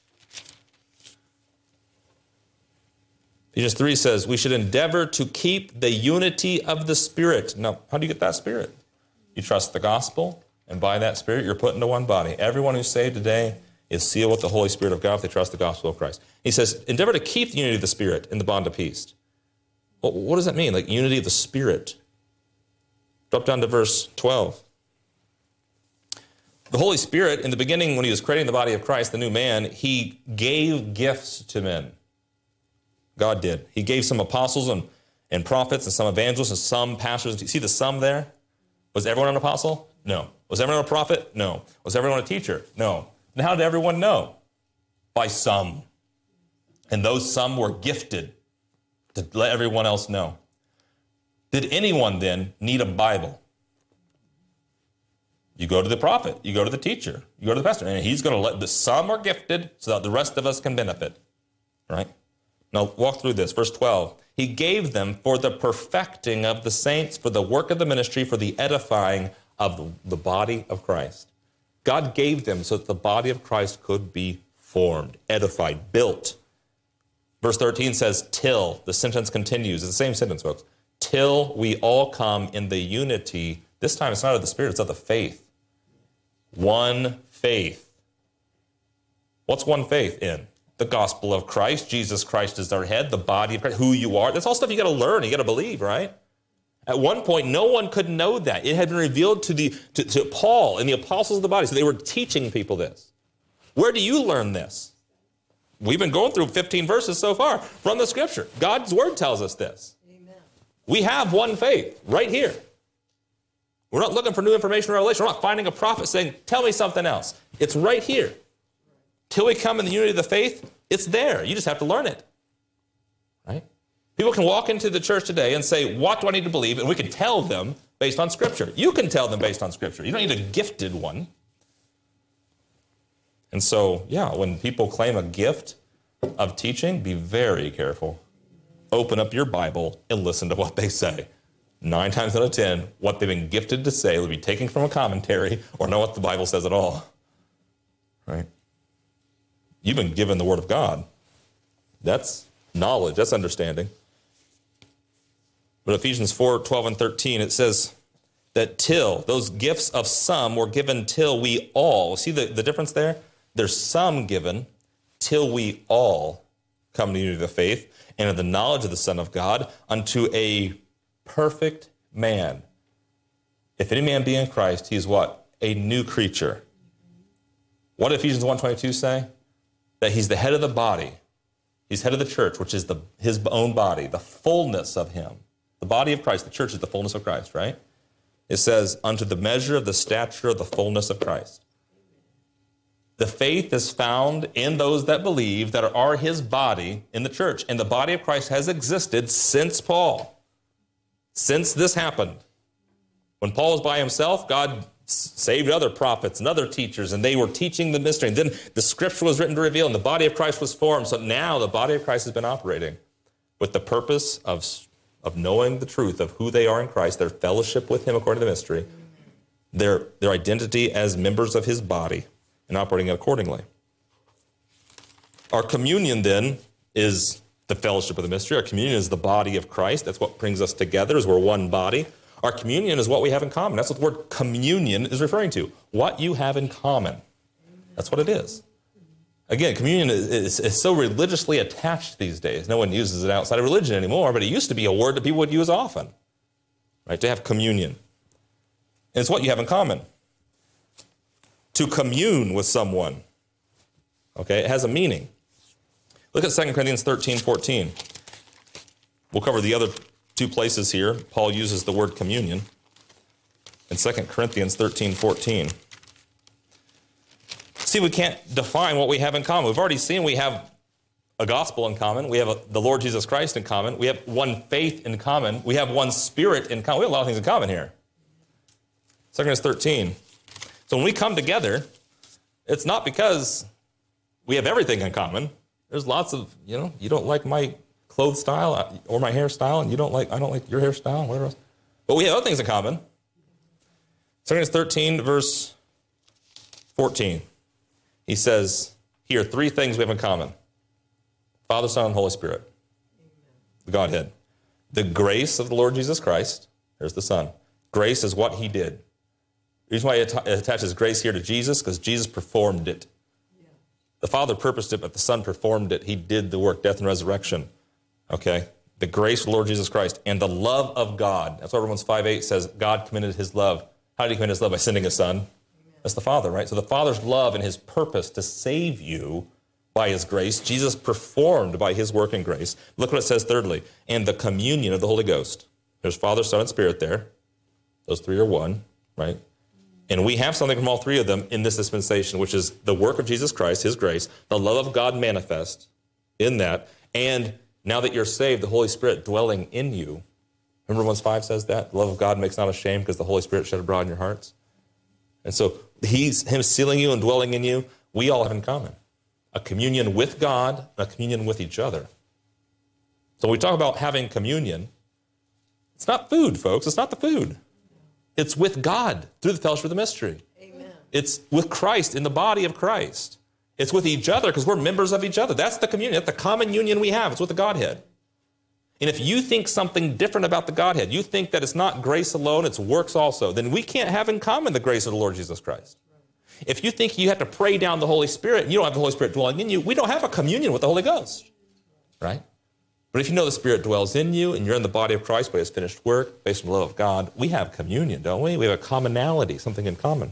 S1: Ephesians 3 says, we should endeavor to keep the unity of the Spirit. Now, how do you get that Spirit? You trust the gospel, and by that Spirit, you're put into one body. Everyone who's saved today is sealed with the Holy Spirit of God if they trust the gospel of Christ. He says, endeavor to keep the unity of the Spirit in the bond of peace. Well, what does that mean, like unity of the Spirit? Drop down to verse 12. The Holy Spirit, in the beginning, when he was creating the body of Christ, the new man, he gave gifts to men. God did. He gave some apostles and prophets and some evangelists and some pastors. Do you see the some there? Was everyone an apostle? No. Was everyone a prophet? No. Was everyone a teacher? No. And how did everyone know? By some. And those some were gifted to let everyone else know. Did anyone then need a Bible? You go to the prophet, you go to the teacher, you go to the pastor, and he's going to let the some are gifted so that the rest of us can benefit. Right? Now walk through this. Verse 12. He gave them for the perfecting of the saints, for the work of the ministry, for the edifying of the body of Christ. God gave them so that the body of Christ could be formed, edified, built. Verse 13 says, till. The sentence continues. It's the same sentence, folks. Till we all come in the unity. This time it's not of the Spirit, it's of the faith. One faith. What's one faith in? The gospel of Christ. Jesus Christ is our head, the body of Christ, who you are. That's all stuff you got to learn, you got to believe, right? At one point, no one could know that. It had been revealed to Paul and the apostles of the body, so they were teaching people this. Where do you learn this? We've been going through 15 verses so far from the Scripture. God's Word tells us this. Amen. We have one faith right here. We're not looking for new information or revelation. We're not finding a prophet saying, tell me something else. It's right here. Till we come in the unity of the faith, it's there. You just have to learn it. Right? People can walk into the church today and say, what do I need to believe? And we can tell them based on Scripture. You can tell them based on Scripture. You don't need a gifted one. And so, yeah, when people claim a gift of teaching, be very careful. Open up your Bible and listen to what they say. 9 times out of 10, what they've been gifted to say will be taken from a commentary or not what the Bible says at all. Right? You've been given the Word of God. That's knowledge. That's understanding. But Ephesians 4, 12 and 13, it says that till, those gifts of some were given till we all. See the difference there? There's some given till we all come to unity of the faith and of the knowledge of the Son of God unto a perfect man. If any man be in Christ, he is what? A new creature. What did Ephesians 1:22 say? That he's the head of the body. He's head of the church, which is his own body, the fullness of him. The body of Christ, the church is the fullness of Christ, right? It says, unto the measure of the stature of the fullness of Christ. The faith is found in those that believe that are his body in the church. And the body of Christ has existed since Paul. Since this happened. When Paul was by himself, God saved other prophets and other teachers, and they were teaching the mystery. And then the scripture was written to reveal, and the body of Christ was formed. So now the body of Christ has been operating with the purpose of knowing the truth of who they are in Christ, their fellowship with him according to the mystery, their identity as members of his body, and operating accordingly. Our communion then is the fellowship of the mystery. Our communion is the body of Christ. That's what brings us together, as we're one body. Our communion is what we have in common. That's what the word communion is referring to. What you have in common. That's what it is. Again, communion is so religiously attached these days. No one uses it outside of religion anymore, but it used to be a word that people would use often, right? To have communion. And it's what you have in common. To commune with someone. Okay, it has a meaning. Look at 2 Corinthians 13:14. We'll cover the other two places here. Paul uses the word communion in 2 Corinthians 13:14. See, we can't define what we have in common. We've already seen we have a gospel in common. We have the Lord Jesus Christ in common. We have one faith in common. We have one spirit in common. We have a lot of things in common here. 2 Corinthians 13. So when we come together, it's not because we have everything in common. There's lots of, you don't like my clothes style or my hairstyle, and I don't like your hairstyle, whatever else. But we have other things in common. 2 Corinthians 13, verse 14. He says, here, three things we have in common. Father, Son, and Holy Spirit. The Godhead. The grace of the Lord Jesus Christ. There's the Son. Grace is what he did. The reason why it attaches grace here to Jesus, because Jesus performed it. The Father purposed it, but the Son performed it. He did the work, death and resurrection. Okay? The grace of the Lord Jesus Christ and the love of God. That's what Romans 5:8 says. God commended his love. How did he commend his love? By sending his Son. That's the Father, right? So the Father's love and his purpose to save you by his grace, Jesus performed by his work and grace. Look what it says thirdly. And the communion of the Holy Ghost. There's Father, Son, and Spirit there. Those three are one, right? And we have something from all three of them in this dispensation, which is the work of Jesus Christ, his grace, the love of God manifest in that, and now that you're saved, the Holy Spirit dwelling in you. Remember Romans 5 says that? The love of God makes not ashamed because the Holy Spirit shed abroad in your hearts. And so him sealing you and dwelling in you, we all have in common. A communion with God, and a communion with each other. So when we talk about having communion, it's not food, folks. It's not the food. It's with God through the fellowship of the mystery. Amen. It's with Christ in the body of Christ. It's with each other because we're members of each other. That's the communion. That's the common union we have. It's with the Godhead. And if you think something different about the Godhead, you think that it's not grace alone, it's works also, then we can't have in common the grace of the Lord Jesus Christ. If you think you have to pray down the Holy Spirit and you don't have the Holy Spirit dwelling in you, we don't have a communion with the Holy Ghost, right? But if you know the Spirit dwells in you and you're in the body of Christ by his finished work, based on the love of God, we have communion, don't we? We have a commonality, something in common.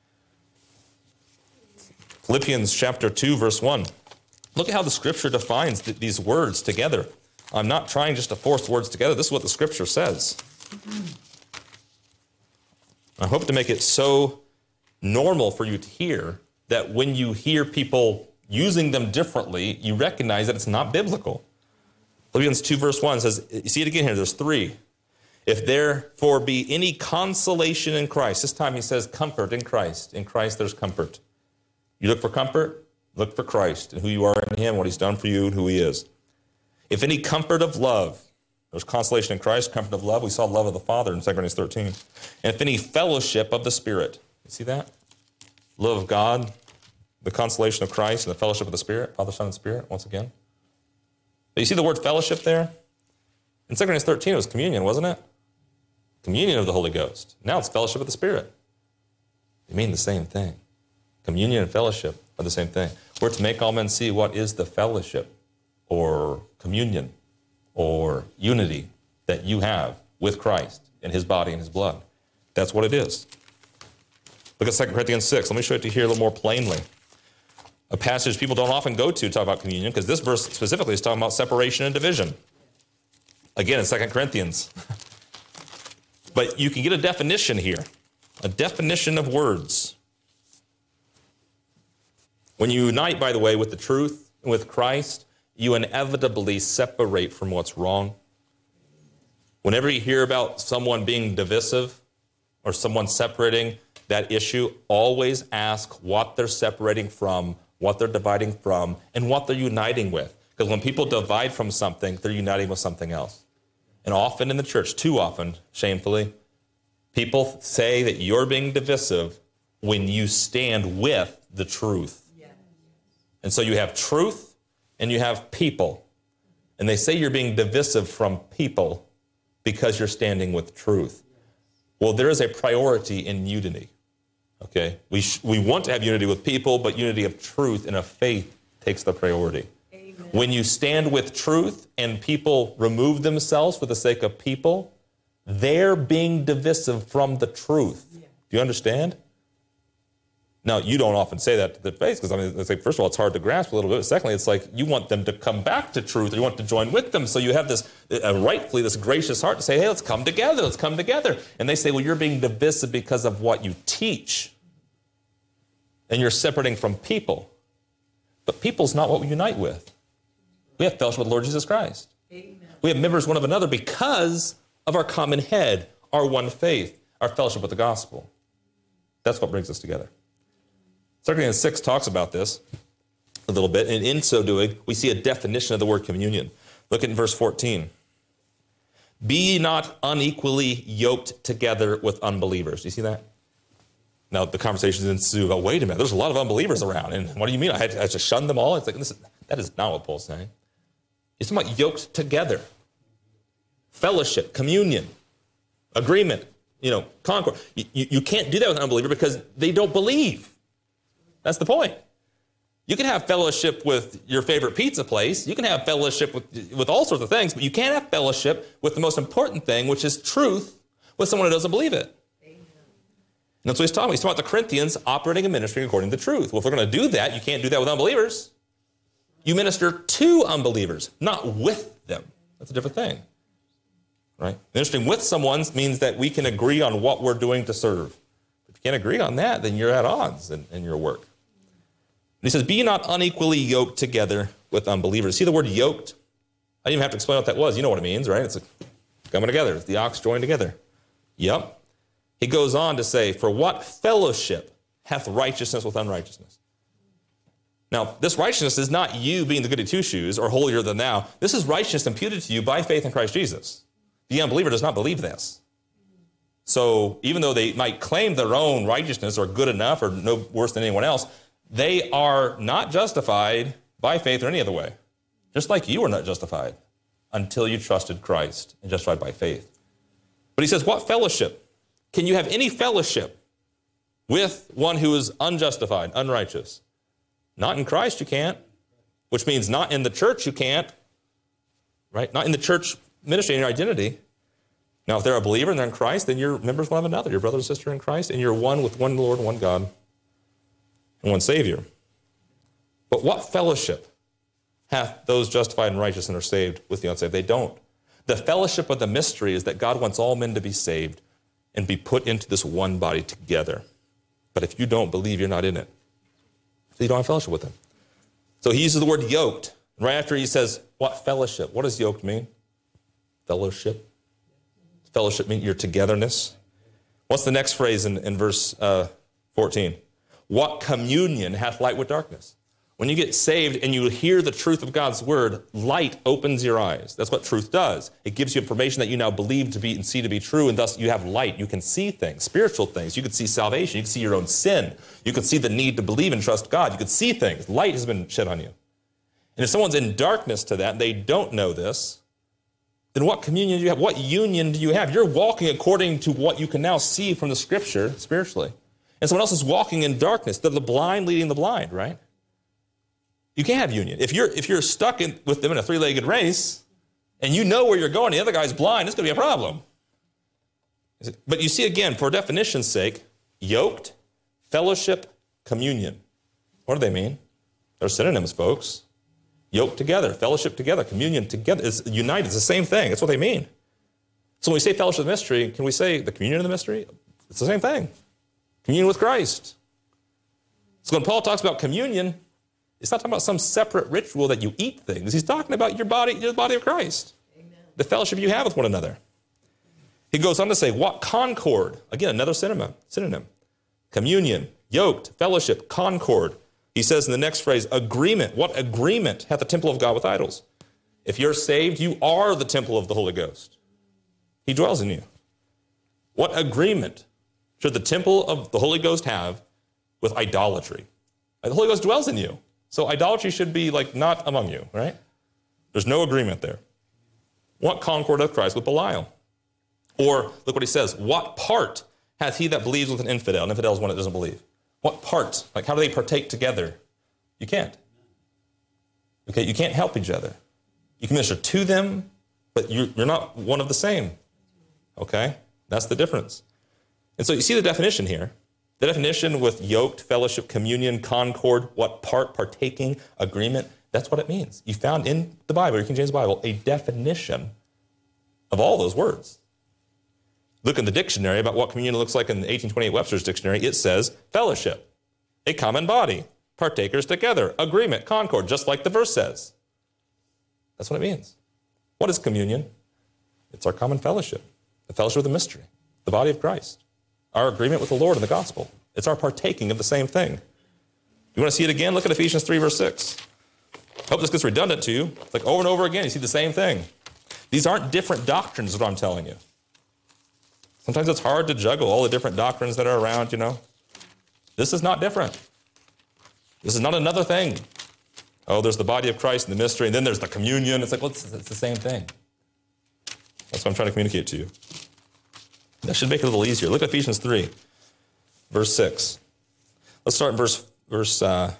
S1: Philippians chapter 2, verse 1. Look at how the Scripture defines these words together. I'm not trying just to force words together. This is what the Scripture says. I hope to make it so normal for you to hear that when you hear people using them differently, you recognize that it's not biblical. Philippians 2 verse 1 says, you see it again here, there's three. If therefore be any consolation in Christ, this time he says comfort in Christ. In Christ there's comfort. You look for comfort, look for Christ and who you are in him, what he's done for you and who he is. If any comfort of love, there's consolation in Christ, comfort of love. We saw love of the Father in 2 Corinthians 13. And if any fellowship of the Spirit, you see that? Love of God, the consolation of Christ, and the fellowship of the Spirit, Father, Son, and Spirit, once again. But you see the word fellowship there? In 2 Corinthians 13, it was communion, wasn't it? Communion of the Holy Ghost. Now it's fellowship of the Spirit. They mean the same thing. Communion and fellowship are the same thing. We're to make all men see what is the fellowship or communion or unity that you have with Christ in his body and his blood. That's what it is. Look at 2 Corinthians 6. Let me show it to you here a little more plainly. A passage people don't often go to talk about communion because this verse specifically is talking about separation and division. Again, in 2 Corinthians. But you can get a definition here, a definition of words. When you unite, by the way, with the truth and with Christ, you inevitably separate from what's wrong. Whenever you hear about someone being divisive, or someone separating that issue, always ask what they're separating from, what they're dividing from, and what they're uniting with. Because when people divide from something, they're uniting with something else. And often in the church, too often, shamefully, people say that you're being divisive when you stand with the truth. Yes. And so you have truth and you have people. And they say you're being divisive from people because you're standing with truth. Well, there is a priority in unity. Okay? We want to have unity with people, but unity of truth and of faith takes the priority. Amen. When you stand with truth and people remove themselves for the sake of people, they're being divisive from the truth. Yeah. Do you understand? Now, you don't often say that to their face, because, I mean, it's like, first of all, it's hard to grasp a little bit. Secondly, it's like you want them to come back to truth, or you want to join with them. So you have this, rightfully, this gracious heart to say, hey, let's come together, let's come together. And they say, well, you're being divisive because of what you teach. And you're separating from people. But people's not what we unite with. We have fellowship with the Lord Jesus Christ. Amen. We have members one of another because of our common head, our one faith, our fellowship with the gospel. That's what brings us together. 2 Corinthians 6 talks about this a little bit, and in so doing, we see a definition of the word communion. Look at verse 14. Be ye not unequally yoked together with unbelievers. Do you see that? Now, the conversations ensue about, wait a minute, there's a lot of unbelievers around, and what do you mean? I had to shun them all? It's like, that is not what Paul's saying. He's talking about yoked together. Fellowship, communion, agreement, concord. You can't do that with an unbeliever because they don't believe. That's the point. You can have fellowship with your favorite pizza place. You can have fellowship with all sorts of things, but you can't have fellowship with the most important thing, which is truth, with someone who doesn't believe it. Amen. And that's what he's talking about. He's talking about the Corinthians operating and ministering according to truth. Well, if we're going to do that, you can't do that with unbelievers. You minister to unbelievers, not with them. That's a different thing. Right? Ministering with someone means that we can agree on what we're doing to serve. If you can't agree on that, then you're at odds in your work. And he says, be not unequally yoked together with unbelievers. See the word yoked? I didn't even have to explain what that was. You know what it means, right? It's like coming together. It's the ox joined together. Yep. He goes on to say, for what fellowship hath righteousness with unrighteousness? Now, this righteousness is not you being the goody two-shoes or holier than thou. This is righteousness imputed to you by faith in Christ Jesus. The unbeliever does not believe this. So even though they might claim their own righteousness or good enough or no worse than anyone else, they are not justified by faith or any other way. Just like you are not justified until you trusted Christ and justified by faith. But he says, what fellowship? Can you have any fellowship with one who is unjustified, unrighteous? Not in Christ you can't, which means not in the church you can't, right? Not in the church ministry and your identity. Now, if they're a believer and they're in Christ, then you're members one of another. You're brother and sister in Christ, and you're one with one Lord, one God, and one Savior. But what fellowship hath those justified and righteous and are saved with the unsaved? They don't. The fellowship of the mystery is that God wants all men to be saved and be put into this one body together. But if you don't believe, you're not in it. So you don't have fellowship with him. So he uses the word yoked. Right after he says, what fellowship? What does yoked mean? Fellowship. Fellowship means your togetherness. What's the next phrase in verse 14? What communion hath light with darkness? When you get saved and you hear the truth of God's word, light opens your eyes. That's what truth does. It gives you information that you now believe to be and see to be true, and thus you have light. You can see things, spiritual things. You can see salvation. You can see your own sin. You can see the need to believe and trust God. You can see things. Light has been shed on you. And if someone's in darkness to that, and they don't know this, then what communion do you have? What union do you have? You're walking according to what you can now see from the Scripture spiritually. And someone else is walking in darkness. They're the blind leading the blind, right? You can't have union. If you're stuck with them in a three-legged race, and you know where you're going, the other guy's blind, it's going to be a problem. But you see, again, for definition's sake, yoked, fellowship, communion. What do they mean? They're synonyms, folks. Yoked together, fellowship together, communion together. It's united. It's the same thing. That's what they mean. So when we say fellowship of the mystery, can we say the communion of the mystery? It's the same thing. Communion with Christ. So when Paul talks about communion, he's not talking about some separate ritual that you eat things. He's talking about your body of Christ. Amen. The fellowship you have with one another. He goes on to say, what concord? Again, another synonym. Communion, yoked, fellowship, concord. He says in the next phrase, agreement. What agreement hath the temple of God with idols? If you're saved, you are the temple of the Holy Ghost. He dwells in you. What agreement should the temple of the Holy Ghost have with idolatry? The Holy Ghost dwells in you. So idolatry should be like not among you, right? There's no agreement there. What concord of Christ with Belial? Or look what he says. What part hath he that believes with an infidel? An infidel is one that doesn't believe. What part? Like how do they partake together? You can't. Okay, you can't help each other. You can minister to them, but you're not one of the same. Okay? That's the difference. And so you see the definition here. The definition with yoked, fellowship, communion, concord, what part, partaking, agreement, that's what it means. You found in the Bible, your King James Bible, a definition of all those words. Look in the dictionary about what communion looks like in the 1828 Webster's Dictionary. It says fellowship, a common body, partakers together, agreement, concord, just like the verse says. That's what it means. What is communion? It's our common fellowship, the fellowship of the mystery, the body of Christ, our agreement with the Lord in the gospel. It's our partaking of the same thing. You want to see it again? Look at Ephesians 3, verse 6. Hope this gets redundant to you. It's like over and over again, you see the same thing. These aren't different doctrines, is what I'm telling you. Sometimes it's hard to juggle all the different doctrines that are around, you know. This is not different. This is not another thing. Oh, there's the body of Christ and the mystery, and then there's the communion. It's like, well, it's the same thing. That's what I'm trying to communicate to you. That should make it a little easier. Look at Ephesians 3, verse 6. Let's start in verse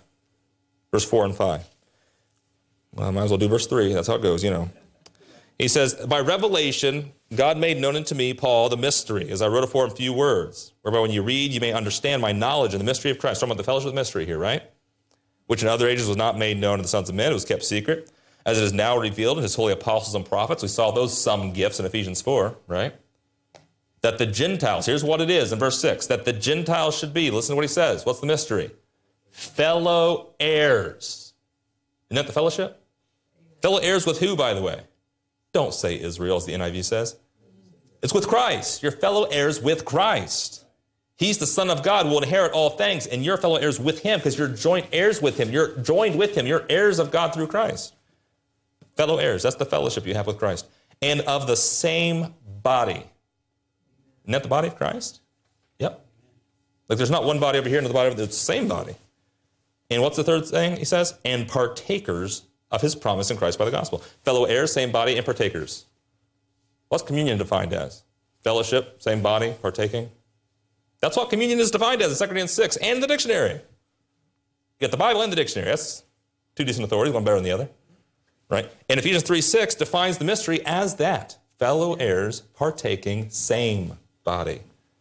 S1: 4 and 5. Well, I might as well do verse 3. That's how it goes, you know. He says, by revelation, God made known unto me, Paul, the mystery, as I wrote afore in few words, whereby when you read, you may understand my knowledge in the mystery of Christ. Talking about the fellowship of mystery here, right? Which in other ages was not made known to the sons of men. It was kept secret, as it is now revealed in his holy apostles and prophets. We saw those some gifts in Ephesians 4, right? That the Gentiles, here's what it is in verse 6, that the Gentiles should be, listen to what he says. What's the mystery? Fellow heirs. Isn't that the fellowship? Fellow heirs with who, by the way? Don't say Israel, as the NIV says. It's with Christ. You're fellow heirs with Christ. He's the Son of God who will inherit all things, and you're fellow heirs with him because you're joint heirs with him. You're joined with him. You're heirs of God through Christ. Fellow heirs, that's the fellowship you have with Christ. And of the same body. Isn't that the body of Christ? Yep. Like there's not one body over here and the body over there. It's the same body. And what's the third thing he says? And partakers of his promise in Christ by the gospel. Fellow heirs, same body, and partakers. What's communion defined as? Fellowship, same body, partaking. That's what communion is defined as in 2 Corinthians 6 and the dictionary. You get the Bible and the dictionary. That's two decent authorities, one better than the other. Right? And Ephesians 3:6 defines the mystery as that. Fellow heirs, partaking, same body.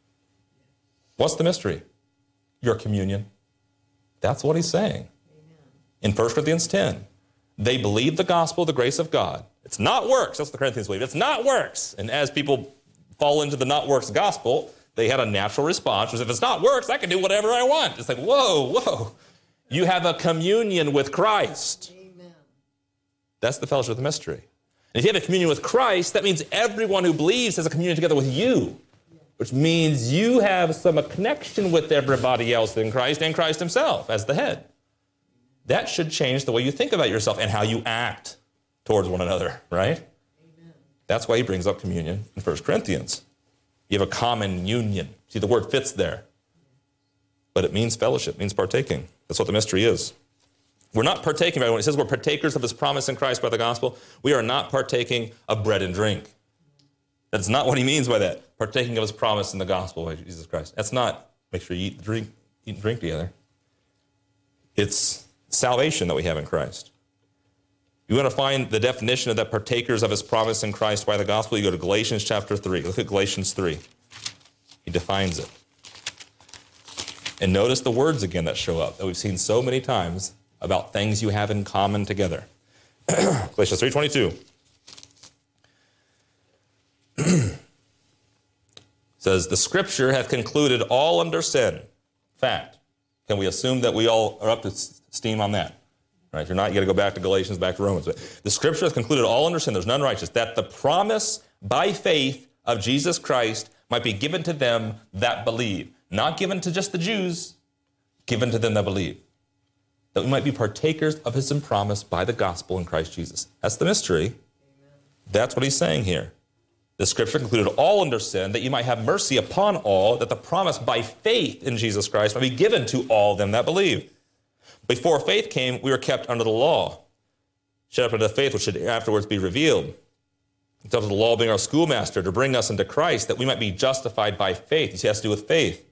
S1: What's the mystery? Your communion. That's what he's saying. In 1 Corinthians 10. They believe the gospel, the grace of God. It's not works. That's what the Corinthians believe. It's not works. And as people fall into the not works gospel, they had a natural response, which is, if it's not works, I can do whatever I want. It's like, whoa. You have a communion with Christ. Amen. That's the fellowship of the mystery. And if you have a communion with Christ, that means everyone who believes has a communion together with you, which means you have some connection with everybody else in Christ and Christ himself as the head. That should change the way you think about yourself and how you act towards one another, right? Amen. That's why he brings up communion in 1 Corinthians. You have a common union. See, the word fits there. But it means fellowship, it means partaking. That's what the mystery is. We're not partaking, when it says we're partakers of his promise in Christ by the gospel, we are not partaking of bread and drink. That's not what he means by that. Partaking of his promise in the gospel by Jesus Christ. That's not make sure you eat and drink together. It's salvation that we have in Christ. You want to find the definition of that partakers of his promise in Christ by the gospel, you go to Galatians chapter 3. Look at Galatians 3. He defines it. And notice the words again that show up that we've seen so many times about things you have in common together. Galatians 3:22. Says, the scripture hath concluded all under sin. Fact. Can we assume that we all are up to steam on that? Right? If you're not, you got to go back to Galatians, back to Romans. But the scripture hath concluded all under sin. There's none righteous. That the promise by faith of Jesus Christ might be given to them that believe. Not given to just the Jews, given to them that believe. That we might be partakers of his promise by the gospel in Christ Jesus. That's the mystery. Amen. That's what he's saying here. The scripture concluded all under sin, that you might have mercy upon all, that the promise by faith in Jesus Christ might be given to all them that believe. Before faith came, we were kept under the law, shut up under the faith which should afterwards be revealed. Instead of the law being our schoolmaster to bring us into Christ, that we might be justified by faith. You see, it has to do with faith.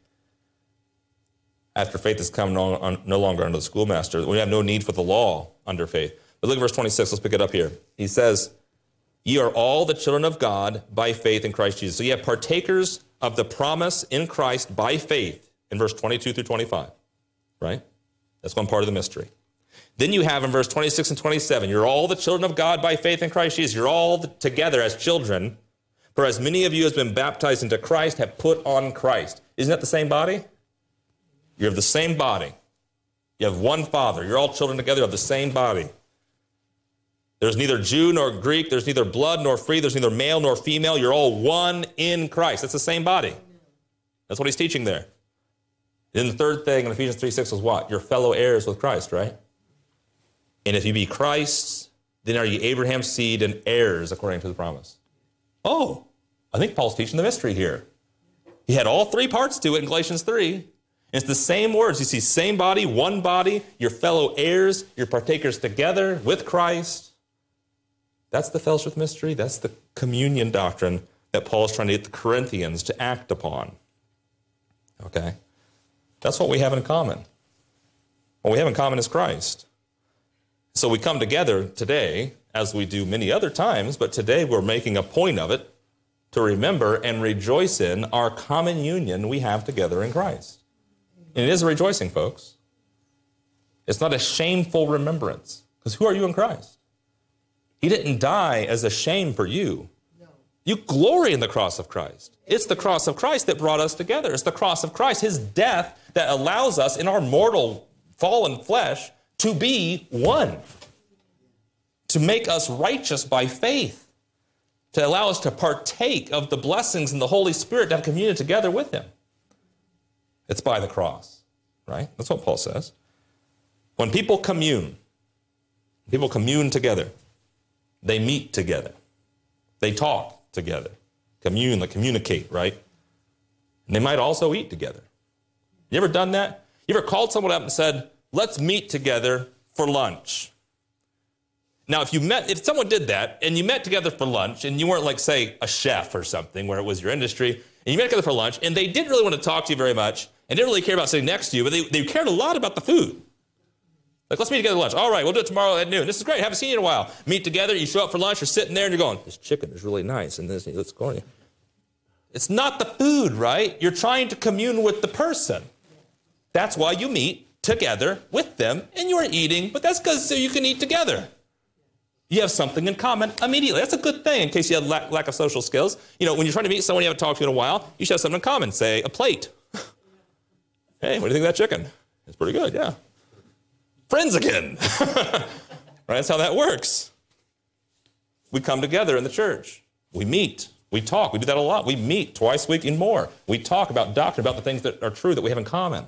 S1: After faith has come, no longer under the schoolmaster. We have no need for the law under faith. But look at verse 26. Let's pick it up here. He says, ye are all the children of God by faith in Christ Jesus. So you have partakers of the promise in Christ by faith in verse 22 through 25, right? That's one part of the mystery. Then you have in verse 26 and 27, you're all the children of God by faith in Christ Jesus. You're all together as children. For as many of you as been baptized into Christ have put on Christ. Isn't that the same body? You have the same body. You have one Father. You're all children together of the same body. There's neither Jew nor Greek. There's neither blood nor free. There's neither male nor female. You're all one in Christ. That's the same body. That's what he's teaching there. Then the third thing in Ephesians 3:6 was what? You're fellow heirs with Christ, right? And if you be Christ's, then are ye Abraham's seed and heirs according to the promise. Oh, I think Paul's teaching the mystery here. He had all three parts to it in Galatians 3. It's the same words. You see, same body, one body, your fellow heirs, your partakers together with Christ. That's the fellowship mystery. That's the communion doctrine that Paul is trying to get the Corinthians to act upon. Okay? That's what we have in common. What we have in common is Christ. So we come together today, as we do many other times, but today we're making a point of it to remember and rejoice in our common union we have together in Christ. And it is a rejoicing, folks. It's not a shameful remembrance. Because who are you in Christ? He didn't die as a shame for you. No. You glory in the cross of Christ. It's the cross of Christ that brought us together. It's the cross of Christ, his death, that allows us in our mortal, fallen flesh to be one. To make us righteous by faith. To allow us to partake of the blessings in the Holy Spirit, to have communion together with him. It's by the cross, right? That's what Paul says. When people commune together. They meet together. They talk together. Commune, like communicate, right? And they might also eat together. You ever done that? You ever called someone up and said, let's meet together for lunch? Now, if someone did that and you met together for lunch and you weren't like, say, a chef or something where it was your industry, and you met together for lunch and they didn't really want to talk to you very much and didn't really care about sitting next to you, but they cared a lot about the food. Like, let's meet together for lunch. All right, we'll do it tomorrow at noon. This is great. Haven't seen you in a while. Meet together. You show up for lunch. You're sitting there and you're going, this chicken is really nice. And this, let's go on. It's not the food, right? You're trying to commune with the person. That's why you meet together with them and you're eating, but that's because so you can eat together. You have something in common immediately. That's a good thing in case you have lack of social skills. You know, when you're trying to meet someone you haven't talked to in a while, you should have something in common. Say, a plate. Hey, what do you think of that chicken? It's pretty good, yeah. Friends again. Right? That's how that works. We come together in the church. We meet. We talk. We do that a lot. We meet twice a week and more. We talk about doctrine, about the things that are true that we have in common.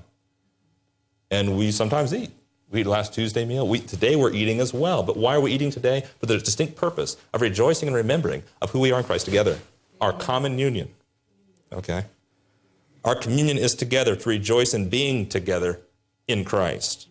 S1: And we sometimes eat. We ate last Tuesday meal. Today we're eating as well. But why are we eating today? For the distinct purpose of rejoicing and remembering of who we are in Christ together. Our common union. Okay? Our communion is together to rejoice in being together in Christ.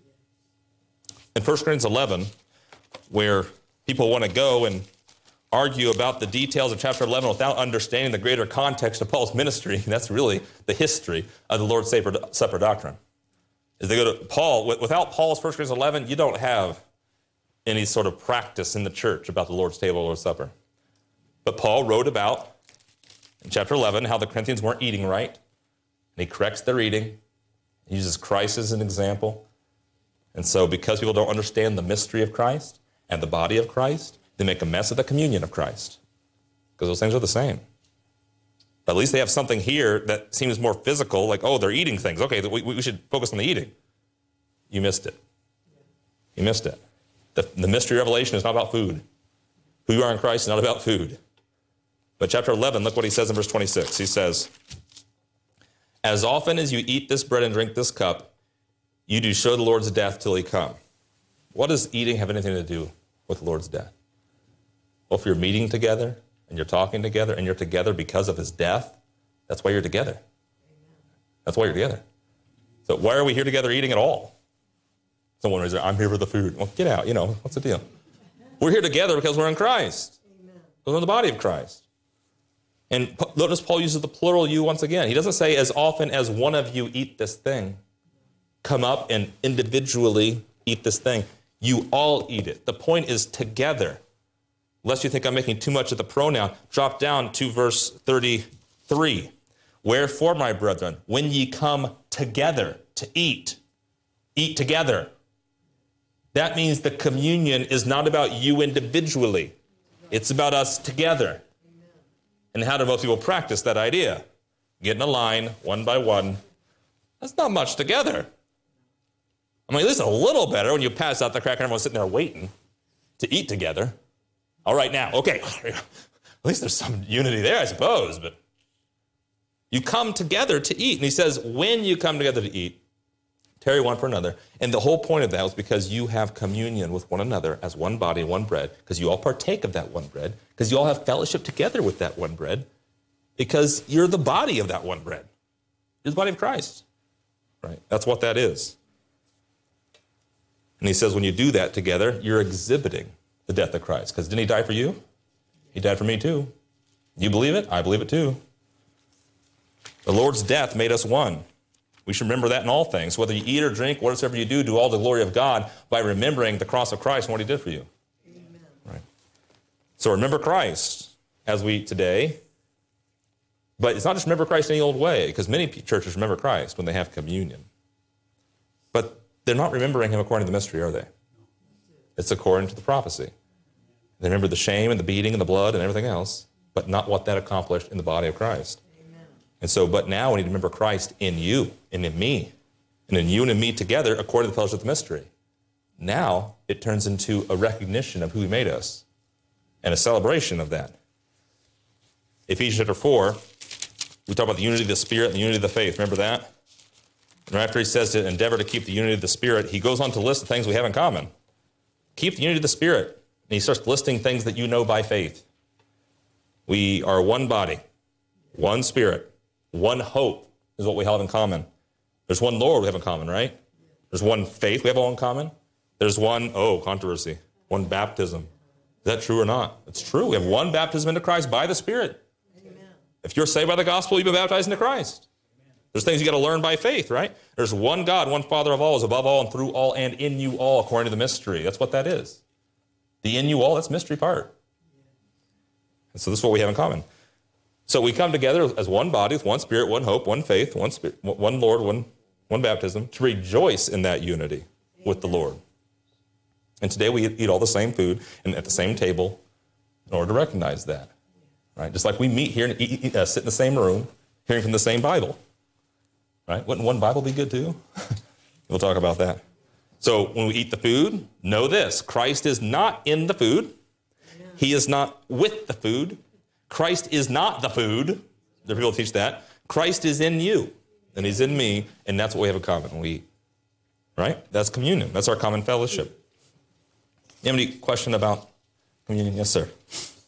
S1: In 1 Corinthians 11, where people want to go and argue about the details of chapter 11 without understanding the greater context of Paul's ministry, that's really the history of the Lord's Supper doctrine. As they go to Paul, without Paul's 1 Corinthians 11, you don't have any sort of practice in the church about the Lord's table or Lord's Supper. But Paul wrote about, in chapter 11, how the Corinthians weren't eating right. And he corrects their eating. He uses Christ as an example. And so because people don't understand the mystery of Christ and the body of Christ, they make a mess of the communion of Christ. Because those things are the same. But at least they have something here that seems more physical, like, oh, they're eating things. Okay, we should focus on the eating. You missed it. You missed it. The mystery of revelation is not about food. Who you are in Christ is not about food. But chapter 11, look what he says in verse 26. He says, as often as you eat this bread and drink this cup, you do show the Lord's death till he come. What does eating have anything to do with the Lord's death? Well, if you're meeting together and you're talking together and you're together because of his death, that's why you're together. That's why you're together. So why are we here together eating at all? Someone raised their, I'm here for the food. Well, get out, what's the deal? We're here together because we're in Christ. Because we're in the body of Christ. And notice Paul uses the plural you once again. He doesn't say as often as one of you eat this thing. Come up and individually eat this thing. You all eat it. The point is together. Lest you think I'm making too much of the pronoun, drop down to verse 33. Wherefore, my brethren, when ye come together to eat together. That means the communion is not about you individually. It's about us together. And how do most people practice that idea? Get in a line, one by one. That's not much together. I mean, at least a little better when you pass out the cracker and everyone's sitting there waiting to eat together. All right, now, okay. At least there's some unity there, I suppose. But you come together to eat. And he says, when you come together to eat, tarry one for another. And the whole point of that was because you have communion with one another as one body, one bread, because you all partake of that one bread, because you all have fellowship together with that one bread, because you're the body of that one bread. You're the body of Christ. Right? That's what that is. And he says when you do that together, you're exhibiting the death of Christ. Because didn't he die for you? He died for me too. You believe it? I believe it too. The Lord's death made us one. We should remember that in all things. Whether you eat or drink, whatever you do all the glory of God by remembering the cross of Christ and what he did for you. Amen. Right. So remember Christ as we eat today. But it's not just remember Christ in any old way, because many churches remember Christ when they have communion. But they're not remembering him according to the mystery, are they? It's according to the prophecy. They remember the shame and the beating and the blood and everything else, but not what that accomplished in the body of Christ. Amen. And so, but now we need to remember Christ in you and in me, and in you and in me together according to the fellowship of the mystery. Now it turns into a recognition of who he made us and a celebration of that. Ephesians chapter 4, we talk about the unity of the Spirit and the unity of the faith. Remember that? And after he says to endeavor to keep the unity of the Spirit, he goes on to list the things we have in common. Keep the unity of the Spirit. And he starts listing things that you know by faith. We are one body, one Spirit, one hope is what we have in common. There's one Lord we have in common, right? There's one faith we have all in common. There's one, controversy, one baptism. Is that true or not? It's true. We have one baptism into Christ by the Spirit. Amen. If you're saved by the gospel, you've been baptized into Christ. Amen. There's things you got to learn by faith, right? There's one God, one Father of all, is above all and through all and in you all, according to the mystery. That's what that is. The in you all, that's the mystery part. And so this is what we have in common. So we come together as one body, with one Spirit, one hope, one faith, one Spirit, one Lord, one baptism, to rejoice in that unity with the Lord. And today we eat all the same food and at the same table in order to recognize that. Right? Just like we meet here and sit in the same room, hearing from the same Bible. Right? Wouldn't one Bible be good too? We'll talk about that. So when we eat the food, know this. Christ is not in the food. He is not with the food. Christ is not the food. There are people who teach that. Christ is in you, and he's in me, and that's what we have in common when we eat. Right? That's communion. That's our common fellowship. You have any question about communion? Yes, sir.